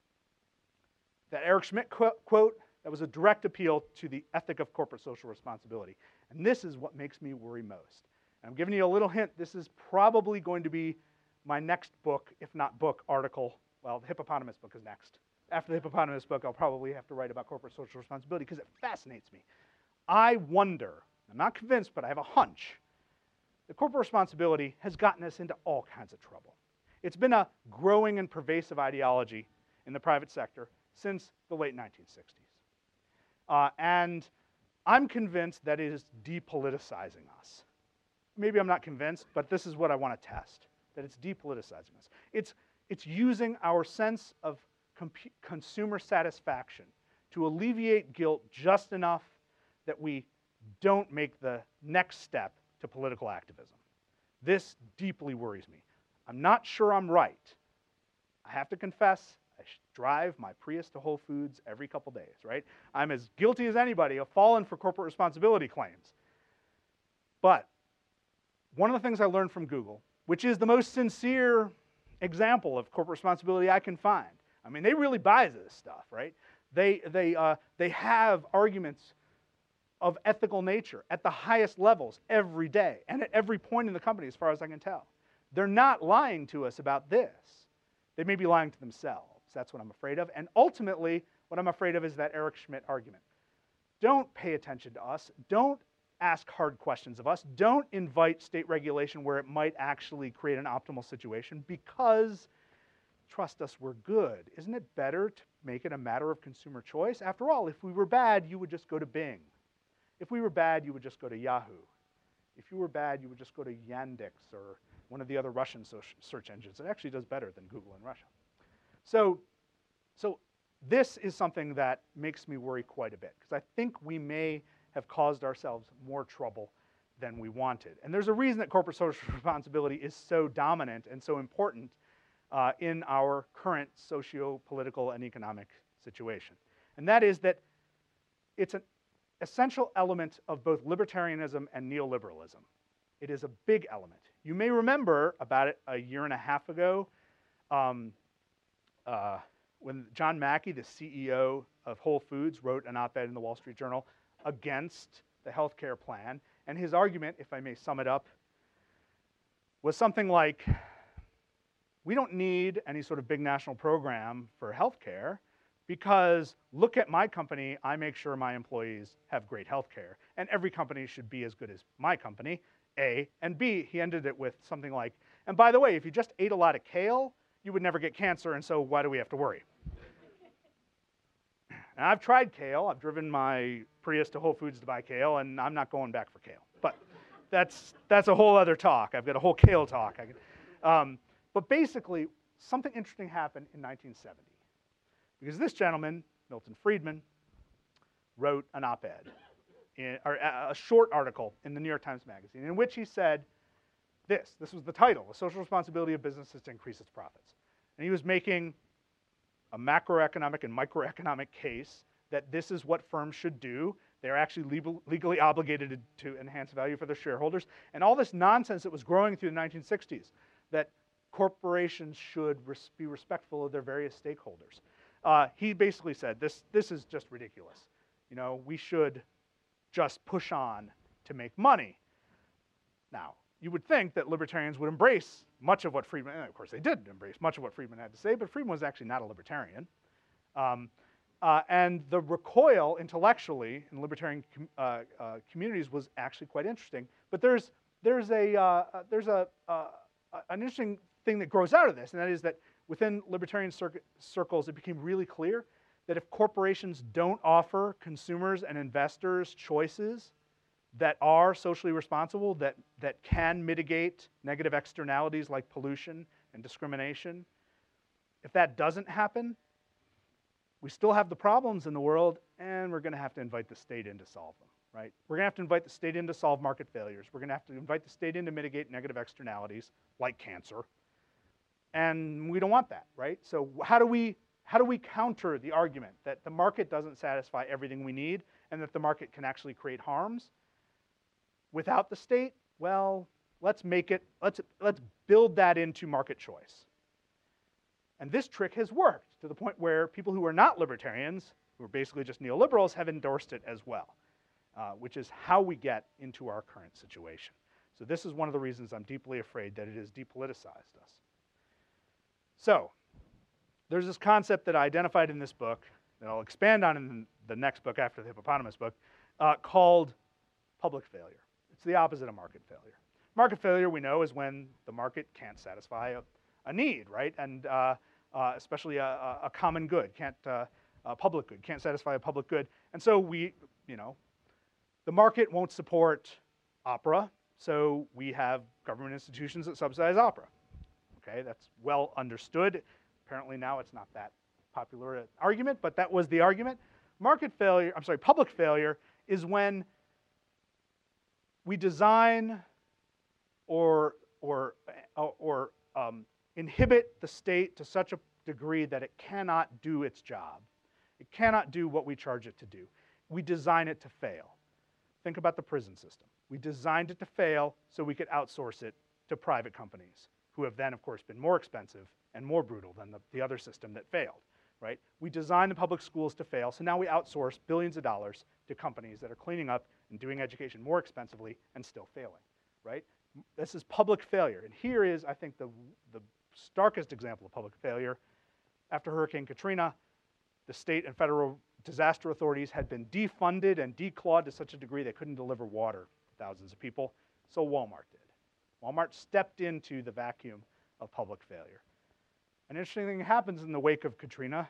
that Eric Schmidt quote, that was a direct appeal to the ethic of corporate social responsibility. And this is what makes me worry most. And I'm giving you a little hint. This is probably going to be my next book, if not book, article. Well, the hippopotamus book is next. After the hippopotamus book, I'll probably have to write about corporate social responsibility because it fascinates me. I wonder, I'm not convinced, but I have a hunch, that corporate responsibility has gotten us into all kinds of trouble. It's been a growing and pervasive ideology in the private sector since the late 1960s. And I'm convinced that it is depoliticizing us. Maybe I'm not convinced, but this is what I want to test, that it's depoliticizing us. It's using our sense of consumer satisfaction to alleviate guilt just enough that we don't make the next step to political activism. This deeply worries me. I'm not sure I'm right. I have to confess, I drive my Prius to Whole Foods every couple days, right? I'm as guilty as anybody of falling for corporate responsibility claims. But one of the things I learned from Google, which is the most sincere example of corporate responsibility I can find. I mean, they really buy this stuff, right? They have arguments of ethical nature at the highest levels every day and at every point in the company, as far as I can tell. They're not lying to us about this. They may be lying to themselves. That's what I'm afraid of. And ultimately, what I'm afraid of is that Eric Schmidt argument. Don't pay attention to us. Don't ask hard questions of us. Don't invite state regulation where it might actually create an optimal situation because, trust us, we're good. Isn't it better to make it a matter of consumer choice? After all, if we were bad, you would just go to Bing. If we were bad, you would just go to Yahoo. If you were bad, you would just go to Yandex or one of the other Russian search engines. It actually does better than Google in Russia. So this is something that makes me worry quite a bit because I think we may have caused ourselves more trouble than we wanted. And there's a reason that corporate social responsibility is so dominant and so important in our current socio-political and economic situation. And that is that it's an essential element of both libertarianism and neoliberalism. It is a big element. You may remember about a year and a half ago when John Mackey, the CEO of Whole Foods, wrote an op-ed in the Wall Street Journal against the healthcare plan. And his argument, if I may sum it up, was something like, we don't need any sort of big national program for healthcare because look at my company, I make sure my employees have great healthcare. And every company should be as good as my company, A. And B, he ended it with something like, and by the way, if you just ate a lot of kale, you would never get cancer, and so why do we have to worry? And I've tried kale. I've driven my Prius to Whole Foods to buy kale, and I'm not going back for kale. But that's a whole other talk. I've got a whole kale talk. But basically, something interesting happened in 1970. Because this gentleman, Milton Friedman, wrote an op-ed, or a short article in the New York Times Magazine, in which he said this. This was the title, The Social Responsibility of Businesses to Increase Its Profits. And he was making a macroeconomic and microeconomic case that this is what firms should do. They're actually legally obligated to enhance value for their shareholders. And all this nonsense that was growing through the 1960s, that corporations should be respectful of their various stakeholders. He basically said, this is just ridiculous. You know, we should just push on to make money. Now, you would think that libertarians would embrace much of what Friedman, and of course they did embrace much of what Friedman had to say, but Friedman was actually not a libertarian. And the recoil intellectually in libertarian communities was actually quite interesting. But there's an interesting thing that grows out of this, and that is that within libertarian circles, it became really clear that if corporations don't offer consumers and investors choices that are socially responsible, that can mitigate negative externalities like pollution and discrimination, if that doesn't happen, we still have the problems in the world, and we're going to have to invite the state in to solve them, right? We're going to have to invite the state in to solve market failures. We're going to have to invite the state in to mitigate negative externalities like cancer, and we don't want that, right? So how do we counter the argument that the market doesn't satisfy everything we need and that the market can actually create harms? Without the state, well, let's build that into market choice. And this trick has worked to the point where people who are not libertarians, who are basically just neoliberals, have endorsed it as well, which is how we get into our current situation. So this is one of the reasons I'm deeply afraid that it has depoliticized us. So there's this concept that I identified in this book that I'll expand on in the next book after the hippopotamus book, called public failure. It's the opposite of market failure. Market failure, we know, is when the market can't satisfy a need, right? And especially a common good, a public good, can't satisfy a public good. And so the market won't support opera, so we have government institutions that subsidize opera. Okay, that's well understood. Apparently now it's not that popular an argument, but that was the argument. Public failure is when we design or inhibit the state to such a degree that it cannot do its job. It cannot do what we charge it to do. We design it to fail. Think about the prison system. We designed it to fail so we could outsource it to private companies, who have then, of course, been more expensive and more brutal than the other system that failed, right? We designed the public schools to fail, so now we outsource billions of dollars to companies that are cleaning up and doing education more expensively and still failing, right? This is public failure. And here is, I think, the starkest example of public failure. After Hurricane Katrina, the state and federal disaster authorities had been defunded and declawed to such a degree they couldn't deliver water to thousands of people, so Walmart did. Walmart stepped into the vacuum of public failure. An interesting thing happens in the wake of Katrina.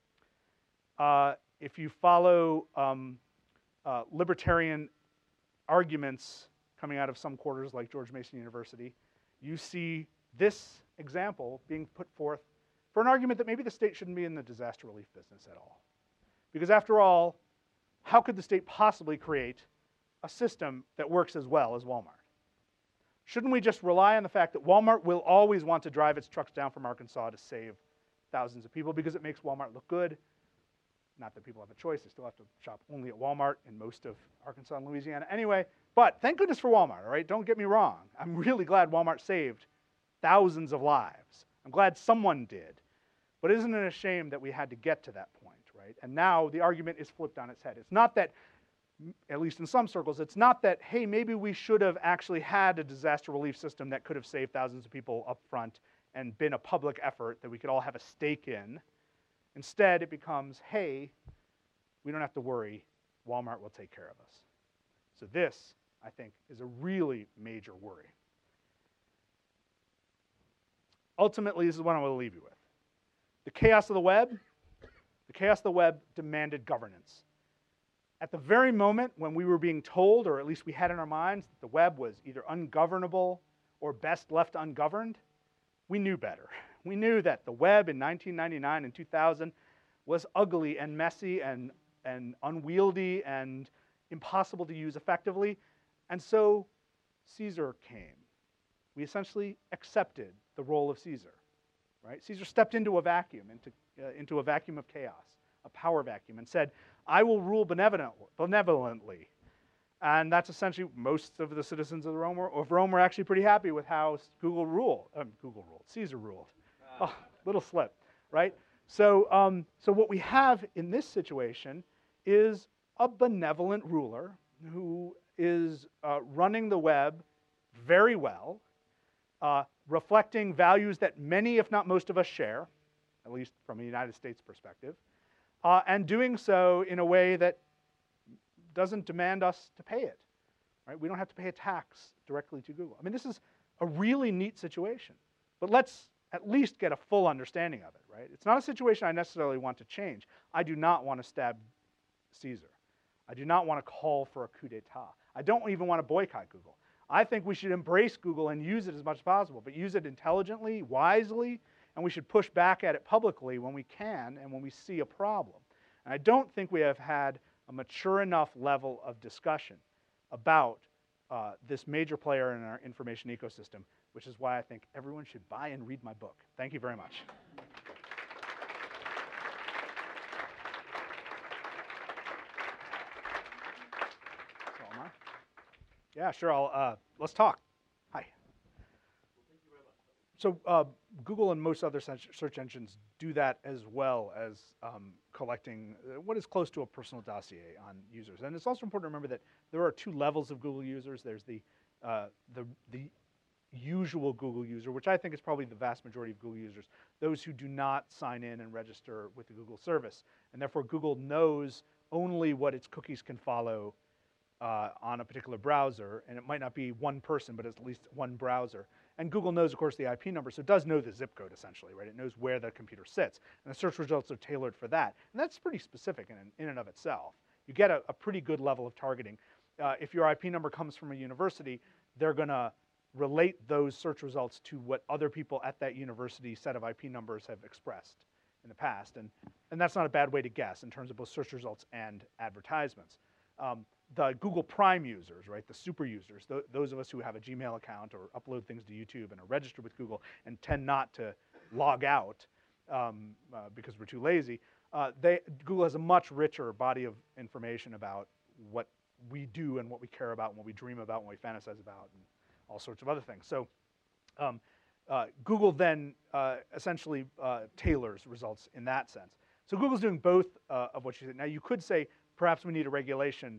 If you follow libertarian arguments coming out of some quarters like George Mason University, you see this example being put forth for an argument that maybe the state shouldn't be in the disaster relief business at all. Because after all, how could the state possibly create a system that works as well as Walmart? Shouldn't we just rely on the fact that Walmart will always want to drive its trucks down from Arkansas to save thousands of people because it makes Walmart look good? Not that people have a choice. They still have to shop only at Walmart in most of Arkansas and Louisiana anyway. But thank goodness for Walmart, all right? Don't get me wrong. I'm really glad Walmart saved thousands of lives. I'm glad someone did. But isn't it a shame that we had to get to that point, right? And now the argument is flipped on its head. It's not that, at least in some circles, it's not that, hey, maybe we should have actually had a disaster relief system that could have saved thousands of people up front and been a public effort that we could all have a stake in. Instead, it becomes, hey, we don't have to worry. Walmart will take care of us. So this, I think, is a really major worry. Ultimately, this is what I want to leave you with. The chaos of the web demanded governance. At the very moment when we were being told, or at least we had in our minds, that the web was either ungovernable or best left ungoverned, we knew better. We knew that the web in 1999 and 2000 was ugly and messy and unwieldy and impossible to use effectively. And so Caesar came. We essentially accepted the role of Caesar. Right? Caesar stepped into a vacuum, into a vacuum of chaos, a power vacuum, and said, I will rule benevolently. And that's essentially, most of the citizens of Rome were actually pretty happy with how Caesar ruled. Oh, little slip, right? So what we have in this situation is a benevolent ruler who is running the web very well, reflecting values that many, if not most of us share, at least from a United States perspective, and doing so in a way that doesn't demand us to pay it. Right? We don't have to pay a tax directly to Google. I mean, this is a really neat situation, but let's at least get a full understanding of it. Right? It's not a situation I necessarily want to change. I do not want to stab Caesar. I do not want to call for a coup d'etat. I don't even want to boycott Google. I think we should embrace Google and use it as much as possible, but use it intelligently, wisely, and we should push back at it publicly when we can and when we see a problem. And I don't think we have had a mature enough level of discussion about this major player in our information ecosystem, which is why I think everyone should buy and read my book. Thank you very much. Yeah, sure. Let's talk. Hi. So Google and most other search engines do that as well as collecting what is close to a personal dossier on users. And it's also important to remember that there are two levels of Google users. There's the usual Google user, which I think is probably the vast majority of Google users, those who do not sign in and register with the Google service. And therefore, Google knows only what its cookies can follow on a particular browser, and it might not be one person, but it's at least one browser. And Google knows, of course, the IP number, so it does know the zip code, essentially, right? It knows where the computer sits, and the search results are tailored for that. And that's pretty specific in and of itself. You get a pretty good level of targeting. If your IP number comes from a university, they're going to relate those search results to what other people at that university set of IP numbers have expressed in the past. And that's not a bad way to guess in terms of both search results and advertisements. The Google Prime users, right, the super users, those of us who have a Gmail account or upload things to YouTube and are registered with Google and tend not to log out because we're too lazy, Google has a much richer body of information about what we do and what we care about and what we dream about and what we fantasize about and all sorts of other things. So Google then essentially tailors results in that sense. So Google's doing both of what you said. Now you could say perhaps we need a regulation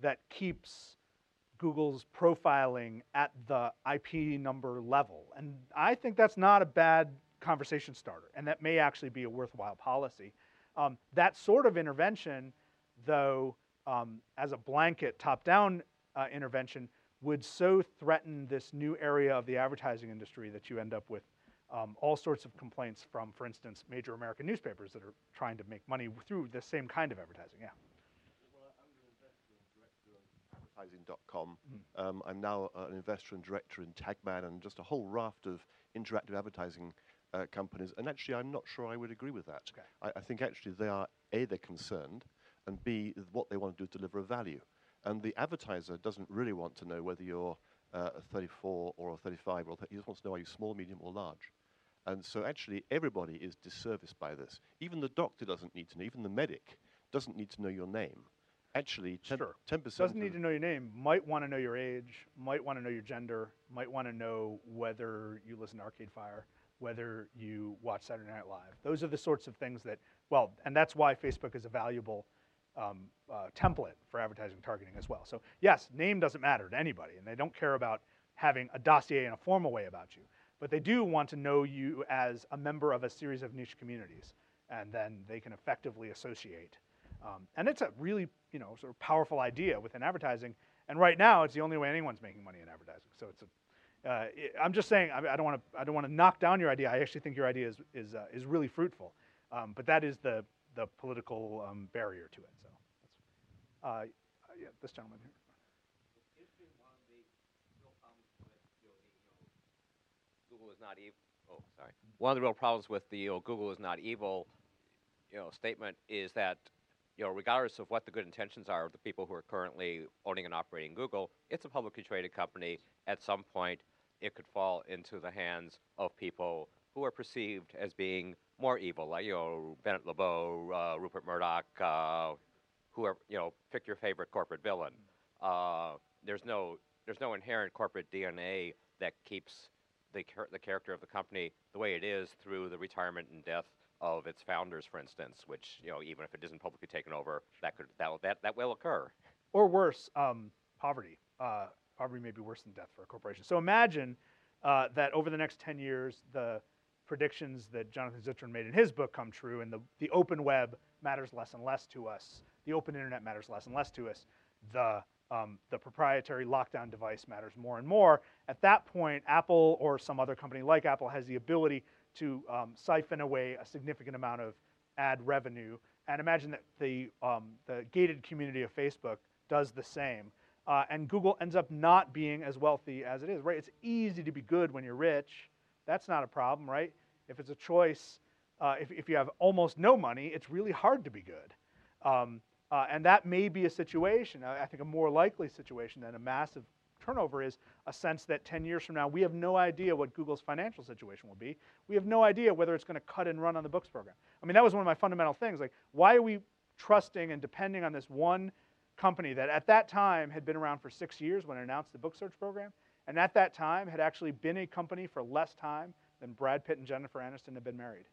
that keeps Google's profiling at the IP number level. And I think that's not a bad conversation starter, and that may actually be a worthwhile policy. That sort of intervention, though, as a blanket top-down intervention, would so threaten this new area of the advertising industry that you end up with all sorts of complaints from, for instance, major American newspapers that are trying to make money through the same kind of advertising. Yeah. Well, I'm an investor and director on advertising.com. I'm now an investor and director in Tagman and just a whole raft of interactive advertising companies. And actually, I'm not sure I would agree with that. Okay. I think actually they are, A, they're concerned, and B, what they want to do is deliver a value. And the advertiser doesn't really want to know whether you're a 34 or a 35, or he just wants to know are you small, medium, or large. And so actually everybody is disserviced by this. Even the doctor doesn't need to know, even the medic doesn't need to know your name. Actually, 10% doesn't need to know your name, might want to know your age, might want to know your gender, might want to know whether you listen to Arcade Fire, whether you watch Saturday Night Live. Those are the sorts of things that, well, and that's why Facebook is a valuable template for advertising targeting as well. So yes, name doesn't matter to anybody, and they don't care about having a dossier in a formal way about you. But they do want to know you as a member of a series of niche communities, and then they can effectively associate. And it's a really, sort of powerful idea within advertising. And right now, it's the only way anyone's making money in advertising. So it's I'm just saying, I don't want to knock down your idea. I actually think your idea is really fruitful. But that is the political barrier to it. So, that's, yeah, this gentleman here. Google is not evil. Oh, sorry. One of the real problems with the Google is not evil, statement is that, regardless of what the good intentions are of the people who are currently owning and operating Google, it's a publicly traded company. At some point, it could fall into the hands of people who are perceived as being more evil, like Bennett LeBeau, Rupert Murdoch, whoever, pick your favorite corporate villain. There's no inherent corporate DNA that keeps the character of the company the way it is through the retirement and death of its founders, for instance, which, even if it isn't publicly taken over, that will occur. Or worse, poverty. Poverty may be worse than death for a corporation. So imagine that over the next 10 years, the predictions that Jonathan Zittrain made in his book come true, and the open web matters less and less to us. The open internet matters less and less to us. The proprietary lockdown device matters more and more. At that point, Apple or some other company like Apple has the ability to siphon away a significant amount of ad revenue. And imagine that the gated community of Facebook does the same. And Google ends up not being as wealthy as it is, right? It's easy to be good when you're rich. That's not a problem, right? If it's a choice, if you have almost no money, it's really hard to be good. And that may be a situation, I think a more likely situation than a massive turnover is a sense that 10 years from now, we have no idea what Google's financial situation will be. We have no idea whether it's going to cut and run on the books program. I mean, that was one of my fundamental things. Like, why are we trusting and depending on this one company that at that time had been around for 6 years when it announced the book search program, and at that time had actually been a company for less time than Brad Pitt and Jennifer Aniston had been married?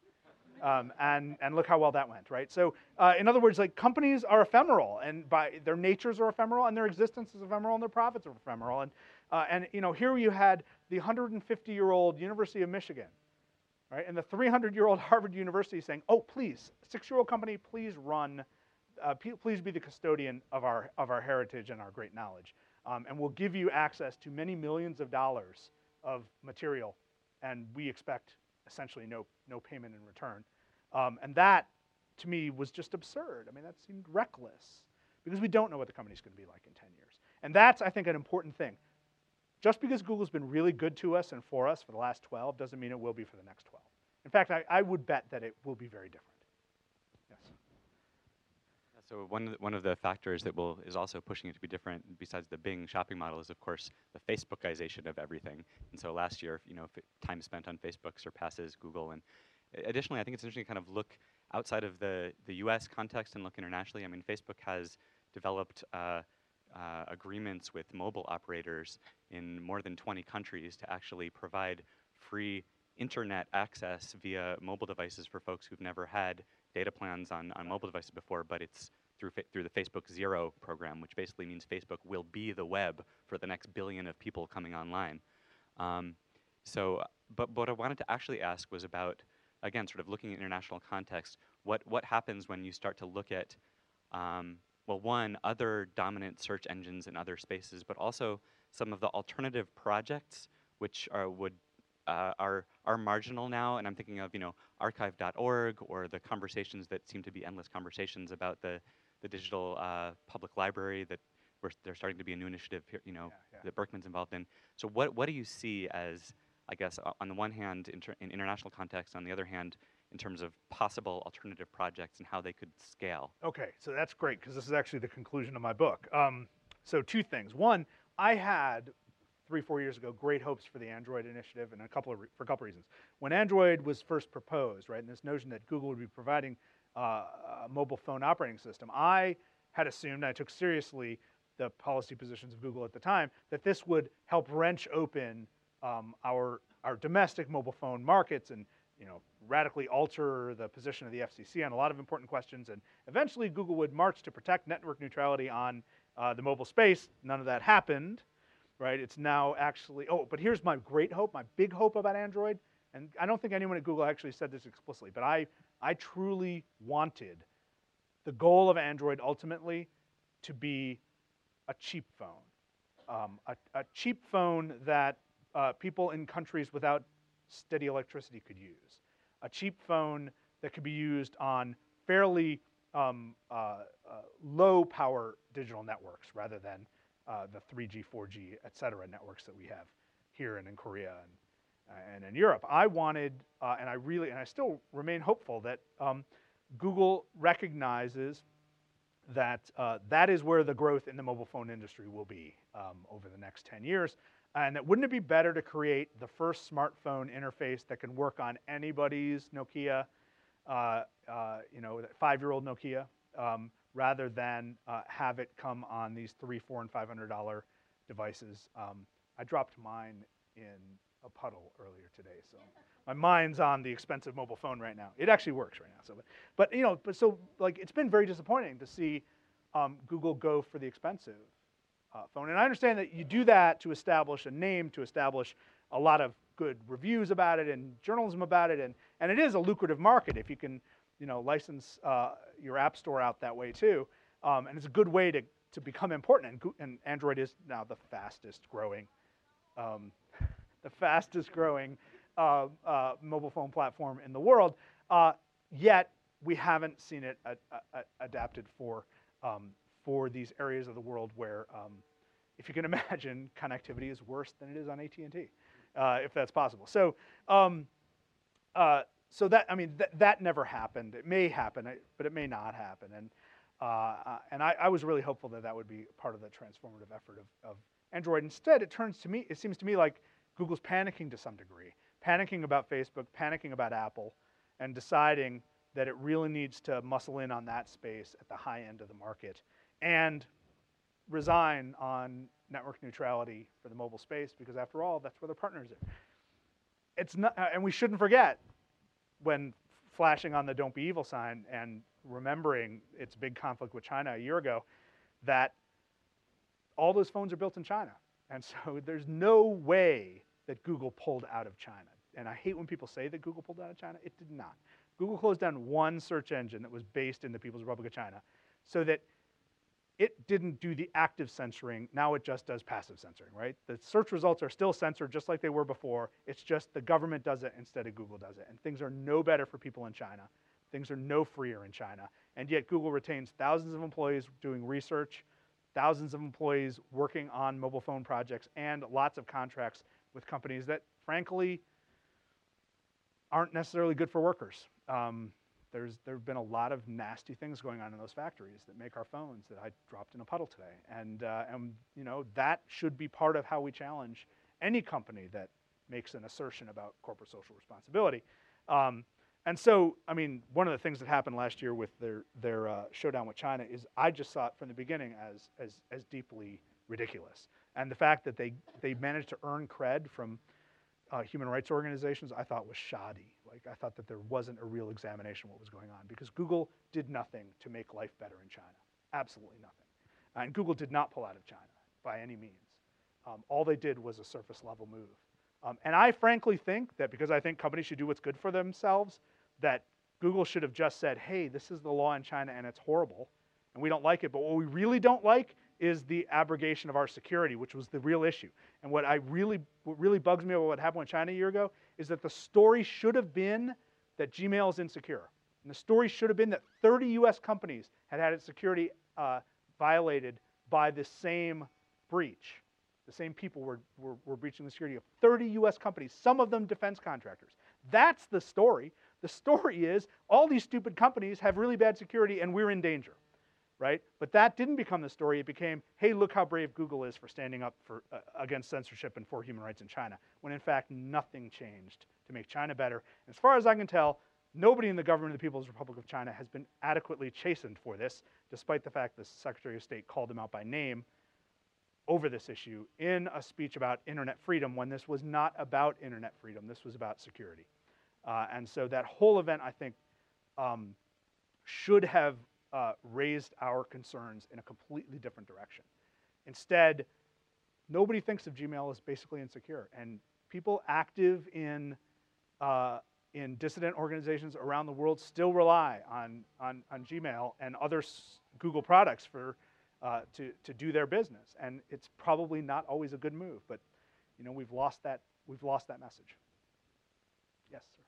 And look how well that went, right? So in other words, like, companies are ephemeral, and by their natures are ephemeral, and their existence is ephemeral, and their profits are ephemeral. And here you had the 150-year-old University of Michigan, right, and the 300-year-old Harvard University saying, "Oh, please, 6-year-old company, please run, please be the custodian of our heritage and our great knowledge, and we'll give you access to many millions of dollars of material, and we expect essentially no payment in return." And that, to me, was just absurd. I mean, that seemed reckless because we don't know what the company's going to be like in 10 years. And that's, I think, an important thing. Just because Google's been really good to us and for us for the last 12 doesn't mean it will be for the next 12. In fact, I would bet that it will be very different. Yes. So one of the factors that is also pushing it to be different, besides the Bing shopping model, is of course the Facebookization of everything. And so last year, time spent on Facebook surpasses Google. And additionally, I think it's interesting to kind of look outside of the U.S. context and look internationally. I mean, Facebook has developed agreements with mobile operators in more than 20 countries to actually provide free internet access via mobile devices for folks who've never had data plans on mobile devices before, but it's through the Facebook Zero program, which basically means Facebook will be the web for the next billion of people coming online. But what I wanted to actually ask was about, again, sort of looking at international context. What happens when you start to look at, well, one, other dominant search engines in other spaces, but also some of the alternative projects which are marginal now, and I'm thinking of archive.org or the conversations that seem to be endless conversations about the digital public library that they're starting to be a new initiative here, that Berkman's involved in. So what do you see as, I guess, on the one hand in international context, on the other hand in terms of possible alternative projects and how they could scale? Okay, so that's great because this is actually the conclusion of my book. So two things. One, I had 3-4 years ago great hopes for the Android initiative, and for a couple reasons. When Android was first proposed, right, and this notion that Google would be providing a mobile phone operating system, I had assumed, and I took seriously the policy positions of Google at the time, that this would help wrench open our domestic mobile phone markets and radically alter the position of the FCC on a lot of important questions, and eventually Google would march to protect network neutrality on the mobile space. None of that happened. Right, it's now actually, but here's my great hope, my big hope about Android, and I don't think anyone at Google actually said this explicitly, but I truly wanted the goal of Android ultimately to be a cheap phone. A cheap phone that people in countries without steady electricity could use. A cheap phone that could be used on fairly low power digital networks rather than the 3G, 4G, et cetera networks that we have here and in Korea and in Europe. I wanted, and I still remain hopeful that Google recognizes that that is where the growth in the mobile phone industry will be over the next 10 years. And that wouldn't it be better to create the first smartphone interface that can work on anybody's Nokia, 5-year-old Nokia, rather than have it come on these $300, $400, and $500 devices. I dropped mine in a puddle earlier today, so my mind's on the expensive mobile phone right now. It actually works right now. So, it's been very disappointing to see Google go for the expensive phone. And I understand that you do that to establish a name, to establish a lot of good reviews about it and journalism about it, and it is a lucrative market if you can license your app store out that way too, and it's a good way to become important. And Android is now the fastest growing mobile phone platform in the world. Yet we haven't seen it adapted for these areas of the world where, if you can imagine, connectivity is worse than it is on AT&T, if that's possible. So. So that never happened. It may happen, but it may not happen. And I was really hopeful that would be part of the transformative effort of Android. Instead, it seems to me like Google's panicking to some degree, panicking about Facebook, panicking about Apple, and deciding that it really needs to muscle in on that space at the high end of the market and resign on network neutrality for the mobile space, because after all, that's where their partners are. It's not, and we shouldn't forget, when flashing on the "Don't Be Evil" sign and remembering its big conflict with China a year ago, that all those phones are built in China. And so there's no way that Google pulled out of China. And I hate when people say that Google pulled out of China. It did not. Google closed down one search engine that was based in the People's Republic of China so that it didn't do the active censoring. Now it just does passive censoring, right? The search results are still censored just like they were before. It's just the government does it instead of Google does it. And things are no better for people in China. Things are no freer in China. And yet Google retains thousands of employees doing research, thousands of employees working on mobile phone projects, and lots of contracts with companies that, frankly, aren't necessarily good for workers. There have been a lot of nasty things going on in those factories that make our phones that I dropped in a puddle today. And that should be part of how we challenge any company that makes an assertion about corporate social responsibility. And so, one of the things that happened last year with their showdown with China is I just saw it from the beginning as deeply ridiculous. And the fact that they managed to earn cred from human rights organizations, I thought was shoddy. I thought that there wasn't a real examination of what was going on, because Google did nothing to make life better in China. Absolutely nothing. And Google did not pull out of China by any means. All they did was a surface level move. And I frankly think that because I think companies should do what's good for themselves, that Google should have just said, hey, this is the law in China and it's horrible, and we don't like it. But what we really don't like is the abrogation of our security, which was the real issue. And what really bugs me about what happened with China a year ago is that the story should have been that Gmail is insecure. And the story should have been that 30 US companies had its security violated by the same breach. The same people were breaching the security of 30 US companies, some of them defense contractors. That's the story. The story is all these stupid companies have really bad security and we're in danger, right? But that didn't become the story. It became, hey, look how brave Google is for standing up for, against censorship and for human rights in China, when in fact nothing changed to make China better. As far as I can tell, nobody in the government of the People's Republic of China has been adequately chastened for this, despite the fact the Secretary of State called them out by name over this issue in a speech about internet freedom when this was not about internet freedom. This was about security. And so that whole event, I think, should have raised our concerns in a completely different direction. Instead, nobody thinks of Gmail as basically insecure. And people active in dissident organizations around the world still rely on Gmail and other Google products for to do their business, and it's probably not always a good move. But you know, we've lost that message. Yes, sir.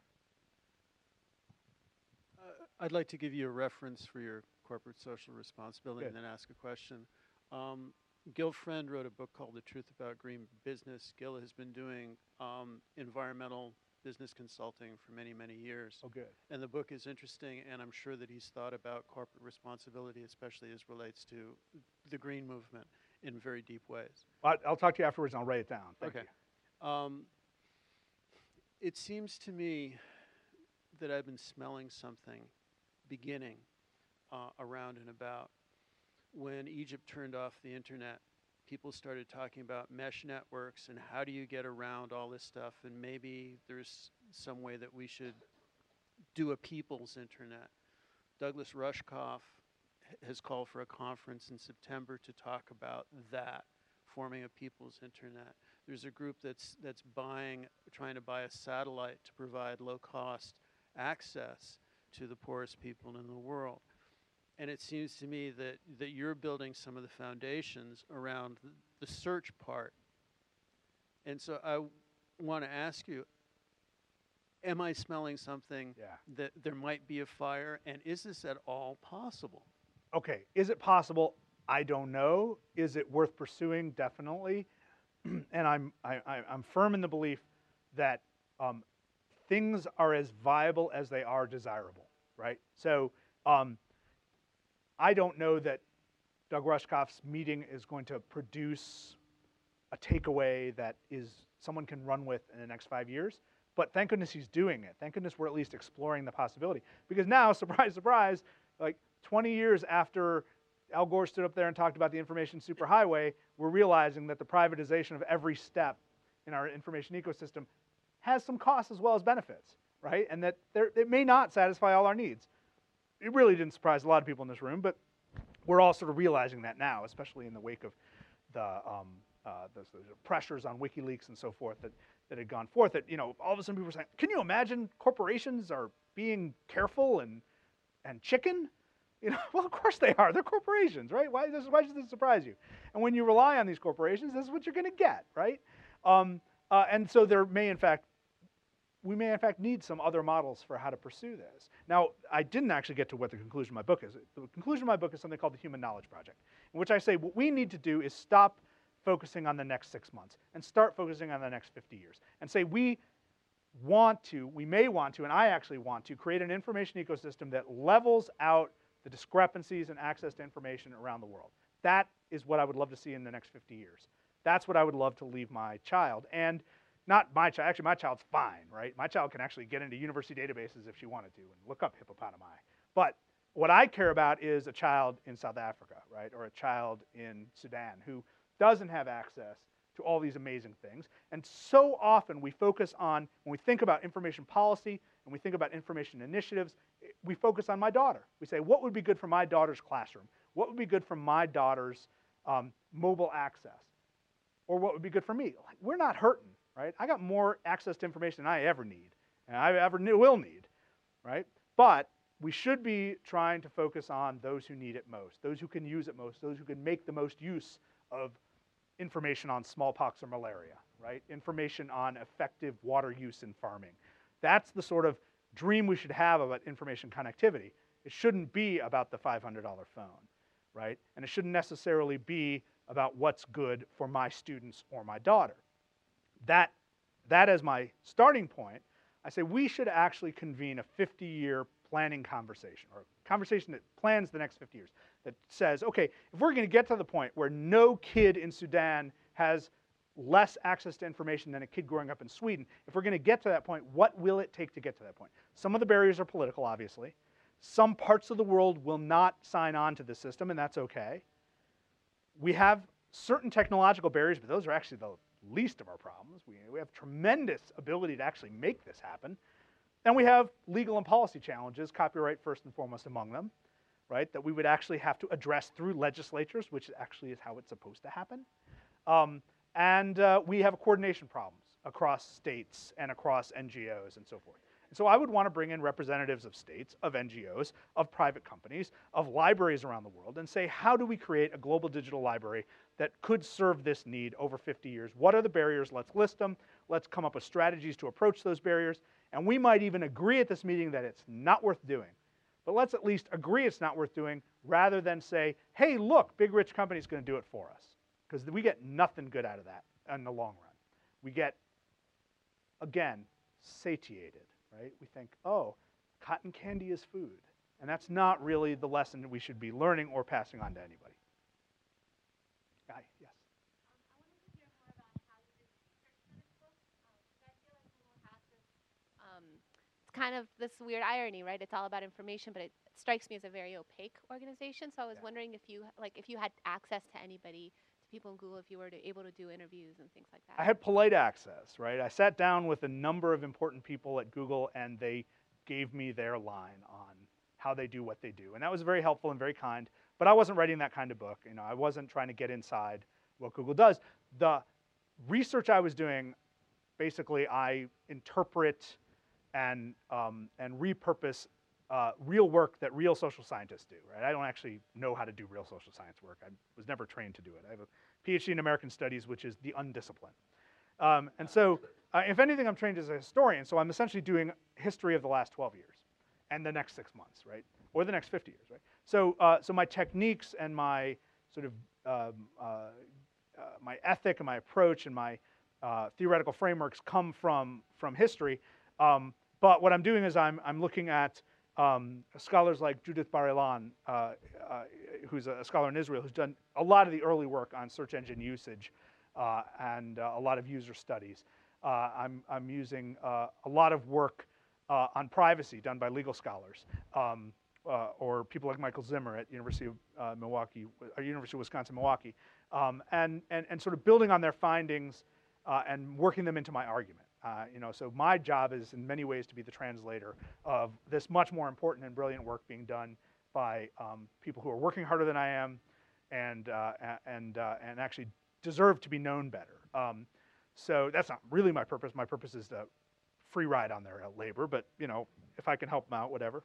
I'd like to give you a reference for your corporate social responsibility Good. and then ask a question. Gil Friend wrote a book called The Truth About Green Business. Gil has been doing environmental business consulting for many, many years. Oh, good. And the book is interesting, and I'm sure that he's thought about corporate responsibility, especially as relates to the green movement, in very deep ways. I'll talk to you afterwards and I'll write it down. Thank Okay. you. It seems to me that I've been smelling something beginning around and about. When Egypt turned off the internet, people started talking about mesh networks and how do you get around all this stuff, and maybe there's some way that we should do a people's internet. Douglas Rushkoff has called for a conference in September to talk about that, forming a people's internet. There's a group that's trying to buy a satellite to provide low-cost access to the poorest people in the world. And it seems to me that you're building some of the foundations around the search part. And so I want to ask you, am I smelling something that there might be a fire? And is this at all possible? Okay, is it possible? I don't know. Is it worth pursuing? Definitely. And I'm firm in the belief that things are as viable as they are desirable, right? So I don't know that Doug Rushkoff's meeting is going to produce a takeaway that someone can run with in the next 5 years. But thank goodness he's doing it. Thank goodness we're at least exploring the possibility. Because now, surprise, surprise, like 20 years after Al Gore stood up there and talked about the information superhighway, we're realizing that the privatization of every step in our information ecosystem has some costs as well as benefits, right? And that it may not satisfy all our needs. It really didn't surprise a lot of people in this room, but we're all sort of realizing that now, especially in the wake of the pressures on WikiLeaks and so forth that had gone forth. That, you know, all of a sudden people were saying, "Can you imagine corporations are being careful and chicken?" You know, well, of course they are. They're corporations, right? Why should this surprise you? And when you rely on these corporations, this is what you're going to get, right? And so we may in fact need some other models for how to pursue this. Now, I didn't actually get to what the conclusion of my book is. The conclusion of my book is something called the Human Knowledge Project, in which I say what we need to do is stop focusing on the next 6 months and start focusing on the next 50 years. And say we may want to, and I actually want to, create an information ecosystem that levels out the discrepancies in access to information around the world. That is what I would love to see in the next 50 years. That's what I would love to leave my child. And not my child, actually my child's fine, right? My child can actually get into university databases if she wanted to and look up hippopotami. But what I care about is a child in South Africa, right? Or a child in Sudan who doesn't have access to all these amazing things. And so often we focus on, when we think about information policy and we think about information initiatives, we focus on my daughter. We say, what would be good for my daughter's classroom? What would be good for my daughter's mobile access? Or what would be good for me? Like, we're not hurting, right? I got more access to information than I ever need, and I ever will need, right? But we should be trying to focus on those who need it most, those who can use it most, those who can make the most use of information on smallpox or malaria, right? Information on effective water use in farming. That's the sort of dream we should have about information connectivity. It shouldn't be about the $500 phone, right? And it shouldn't necessarily be about what's good for my students or my daughter. That as my starting point, I say we should actually convene a 50-year planning conversation, or a conversation that plans the next 50 years, that says, okay, if we're going to get to the point where no kid in Sudan has less access to information than a kid growing up in Sweden, if we're going to get to that point, what will it take to get to that point? Some of the barriers are political, obviously. Some parts of the world will not sign on to the system, and that's okay. We have certain technological barriers, but those are actually the least of our problems. We have tremendous ability to actually make this happen. And we have legal and policy challenges, copyright first and foremost among them, right, that we would actually have to address through legislatures, which actually is how it's supposed to happen. And we have coordination problems across states and across NGOs and so forth. And so I would want to bring in representatives of states, of NGOs, of private companies, of libraries around the world, and say, how do we create a global digital library that could serve this need over 50 years? What are the barriers? Let's list them. Let's come up with strategies to approach those barriers. And we might even agree at this meeting that it's not worth doing. But let's at least agree it's not worth doing, rather than say, hey, look, big rich company's going to do it for us. Because we get nothing good out of that in the long run. We get, again, satiated, right? We think, oh, cotton candy is food. And that's not really the lesson that we should be learning or passing on to anybody. Guy, yes. I wanted to hear more about how you did the research for this book. I feel like Google has this, it's kind of this weird irony, right? It's all about information, but it strikes me as a very opaque organization. So I was wondering if you had access to anybody, to people in Google, if you were able to do interviews and things like that. I had polite access, right? I sat down with a number of important people at Google, and they gave me their line on how they do what they do. And that was very helpful and very kind. But I wasn't writing that kind of book. You know, I wasn't trying to get inside what Google does. The research I was doing, basically, I interpret and repurpose real work that real social scientists do. Right? I don't actually know how to do real social science work. I was never trained to do it. I have a PhD in American Studies, which is the undisciplined. And so, if anything, I'm trained as a historian. So I'm essentially doing history of the last 12 years and the next 6 months, right? Or the next 50 years, right? So, so my techniques and my sort of my ethic and my approach and my theoretical frameworks come from history. But what I'm doing is I'm looking at scholars like Judith Bar-Ilan, who's a scholar in Israel, who's done a lot of the early work on search engine usage and a lot of user studies. I'm using a lot of work on privacy done by legal scholars. Or people like Michael Zimmer at University of Milwaukee, or University of Wisconsin-Milwaukee, and sort of building on their findings and working them into my argument. You know, so my job is in many ways to be the translator of this much more important and brilliant work being done by people who are working harder than I am, and actually deserve to be known better. So that's not really my purpose. My purpose is to free ride on their labor, but you know, if I can help them out, whatever.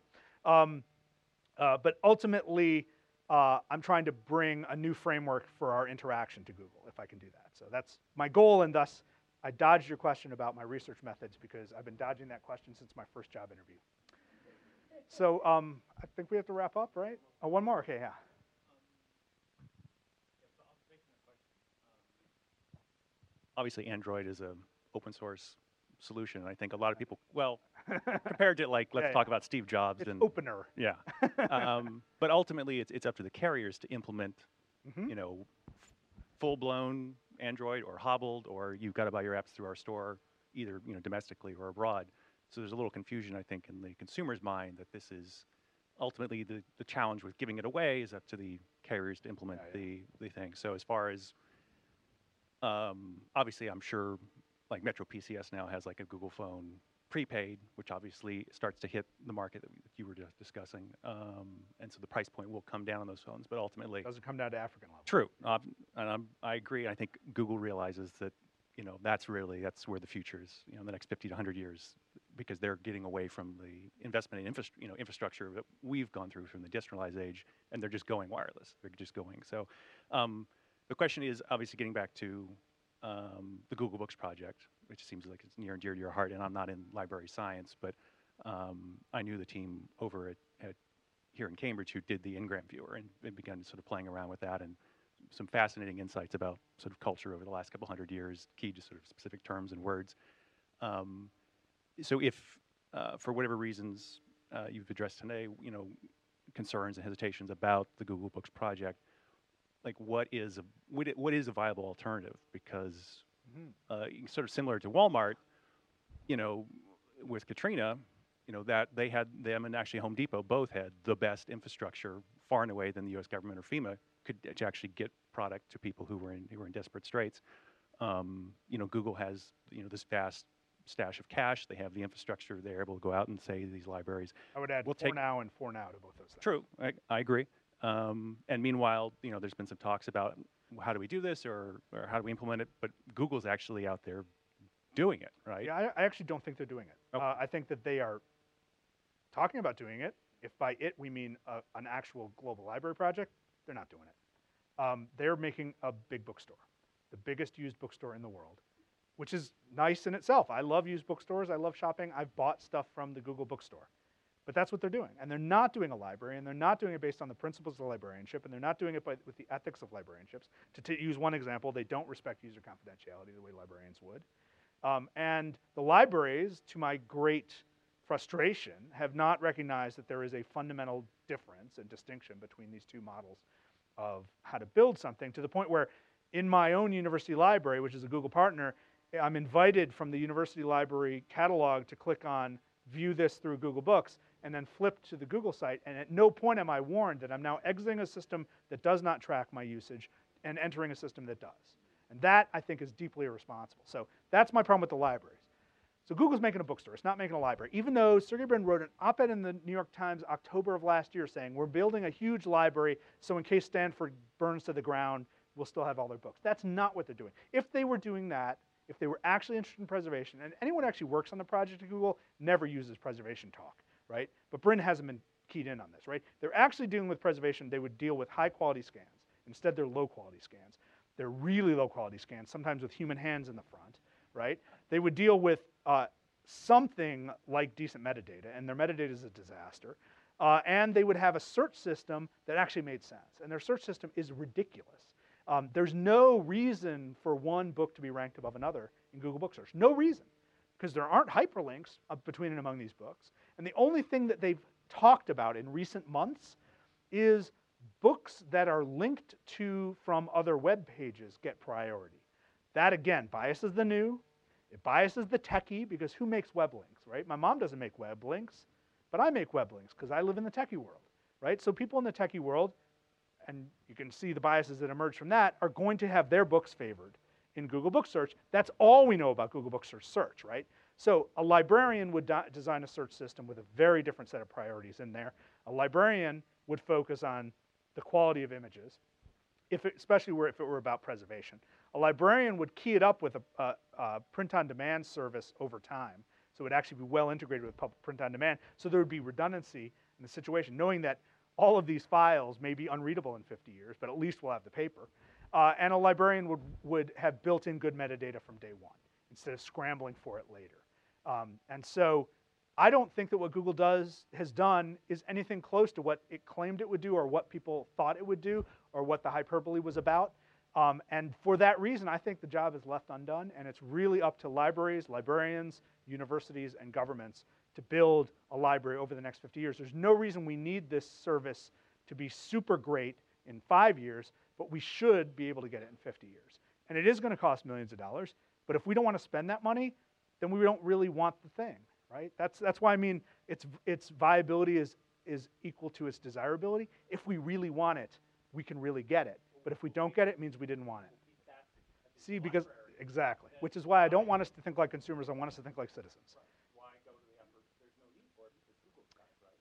But ultimately, I'm trying to bring a new framework for our interaction to Google, if I can do that. So that's my goal, and thus I dodged your question about my research methods because I've been dodging that question since my first job interview. So I think we have to wrap up, right? Oh, one more, okay, yeah. Obviously, Android is an open source solution. I think a lot of people, well, compared to like, let's talk about Steve Jobs. It's and opener. Yeah. But ultimately, it's up to the carriers to implement, you know, full-blown Android or hobbled, or you've got to buy your apps through our store, either, you know, domestically or abroad. So there's a little confusion, I think, in the consumer's mind that this is ultimately the challenge with giving it away is up to the carriers to implement the thing. So as far as, obviously, I'm sure like Metro PCS now has like a Google phone prepaid, which obviously starts to hit the market that you were just discussing, and so the price point will come down on those phones. But ultimately, Doesn't come down to African level. true, I agree. I think Google realizes that that's where the future is. In the next 50 to 100 years, because they're getting away from the investment in infrastructure that we've gone through from the decentralized age, and they're just going wireless. They're just going. So the question is obviously getting back to the Google Books project, which seems like it's near and dear to your heart. And I'm not in library science, but I knew the team over at here in Cambridge who did the Ngram viewer and began sort of playing around with that, and some fascinating insights about sort of culture over the last couple hundred years, key to sort of specific terms and words. So if, for whatever reasons you've addressed today, concerns and hesitations about the Google Books project, like what is a viable alternative? Because sort of similar to Walmart, with Katrina, that they had them and actually Home Depot both had the best infrastructure far and away than the U.S. government or FEMA could to actually get product to people who were in desperate straits. Google has this vast stash of cash. They have the infrastructure. They're able to go out and say to these libraries. I would add For Now and For Now to both those things. True, I agree. And meanwhile, there's been some talks about how do we do this or how do we implement it. But Google's actually out there doing it, right? Yeah, I actually don't think they're doing it. Okay. I think that they are talking about doing it. If by it we mean an actual global library project, they're not doing it. They're making a big bookstore, the biggest used bookstore in the world, which is nice in itself. I love used bookstores. I love shopping. I've bought stuff from the Google bookstore. But that's what they're doing. And they're not doing a library, and they're not doing it based on the principles of librarianship, and they're not doing it with the ethics of librarianships. To use one example, they don't respect user confidentiality the way librarians would. And the libraries, to my great frustration, have not recognized that there is a fundamental difference and distinction between these two models of how to build something, to the point where in my own university library, which is a Google partner, I'm invited from the university library catalog to click on view this through Google Books and then flip to the Google site, and at no point am I warned that I'm now exiting a system that does not track my usage and entering a system that does. And that, I think, is deeply irresponsible. So that's my problem with the libraries. So Google's making a bookstore. It's not making a library. Even though Sergey Brin wrote an op-ed in the New York Times October of last year saying, we're building a huge library, so in case Stanford burns to the ground, we'll still have all their books. That's not what they're doing. If they were doing that, if they were actually interested in preservation, and anyone who actually works on the project at Google never uses preservation talk, right? But Brin hasn't been keyed in on this, right? They're actually dealing with preservation. They would deal with high-quality scans. Instead, they're low-quality scans. They're really low-quality scans, sometimes with human hands in the front, right? They would deal with something like decent metadata, and their metadata is a disaster. And they would have a search system that actually made sense. And their search system is ridiculous. There's no reason for one book to be ranked above another in Google Book Search. No reason, because there aren't hyperlinks between and among these books. And the only thing that they've talked about in recent months is books that are linked to from other web pages get priority. That, again, biases the new. It biases the techie, because who makes web links, right? My mom doesn't make web links, but I make web links because I live in the techie world, right? So people in the techie world, and you can see the biases that emerge from that, are going to have their books favored in Google Book Search. That's all we know about Google Book Search, right? So a librarian would design a search system with a very different set of priorities in there. A librarian would focus on the quality of images, especially if it were about preservation. A librarian would key it up with a print-on-demand service over time, so it would actually be well integrated with public print-on-demand, so there would be redundancy in the situation, knowing that all of these files may be unreadable in 50 years, but at least we'll have the paper. And a librarian would have built-in good metadata from day one, instead of scrambling for it later. And so I don't think that what Google has done is anything close to what it claimed it would do, or what people thought it would do, or what the hyperbole was about. And for that reason, I think the job is left undone, and it's really up to libraries, librarians, universities, and governments to build a library over the next 50 years. There's no reason we need this service to be super great in 5 years, but we should be able to get it in 50 years. And it is going to cost millions of dollars, but if we don't want to spend that money, then we don't really want the thing, right? That's why I mean its viability is equal to its desirability. If we really want it, we can really get it. But if we don't get it, it means we didn't want it. See, because, exactly. Which is why I don't want us to think like consumers. I want us to think like citizens.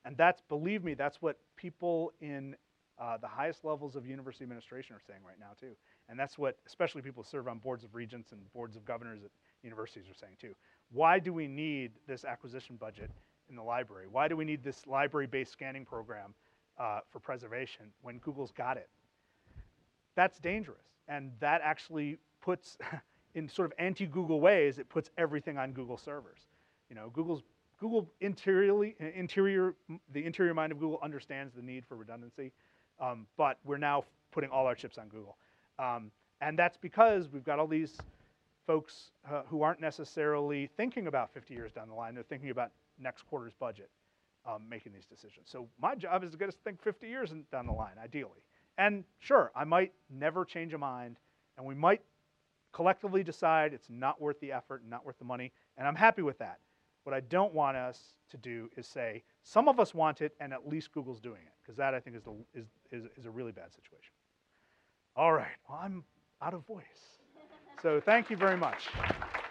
And that's, believe me, that's what people in the highest levels of university administration are saying right now too. And that's what especially people who serve on boards of regents and boards of governors at universities are saying too. Why do we need this acquisition budget in the library? Why do we need this library-based scanning program for preservation when Google's got it? That's dangerous. And that actually puts, in sort of anti-Google ways, it puts everything on Google servers. You know, Google the interior mind of Google understands the need for redundancy, but we're now putting all our chips on Google. And that's because we've got all these folks who aren't necessarily thinking about 50 years down the line. They're thinking about next quarter's budget, making these decisions. So my job is to get us to think 50 years down the line, ideally. And sure, I might never change a mind, and we might collectively decide it's not worth the effort and not worth the money, and I'm happy with that. What I don't want us to do is say, some of us want it, and at least Google's doing it, because that, I think, is a really bad situation. All right, well, I'm out of voice. So thank you very much.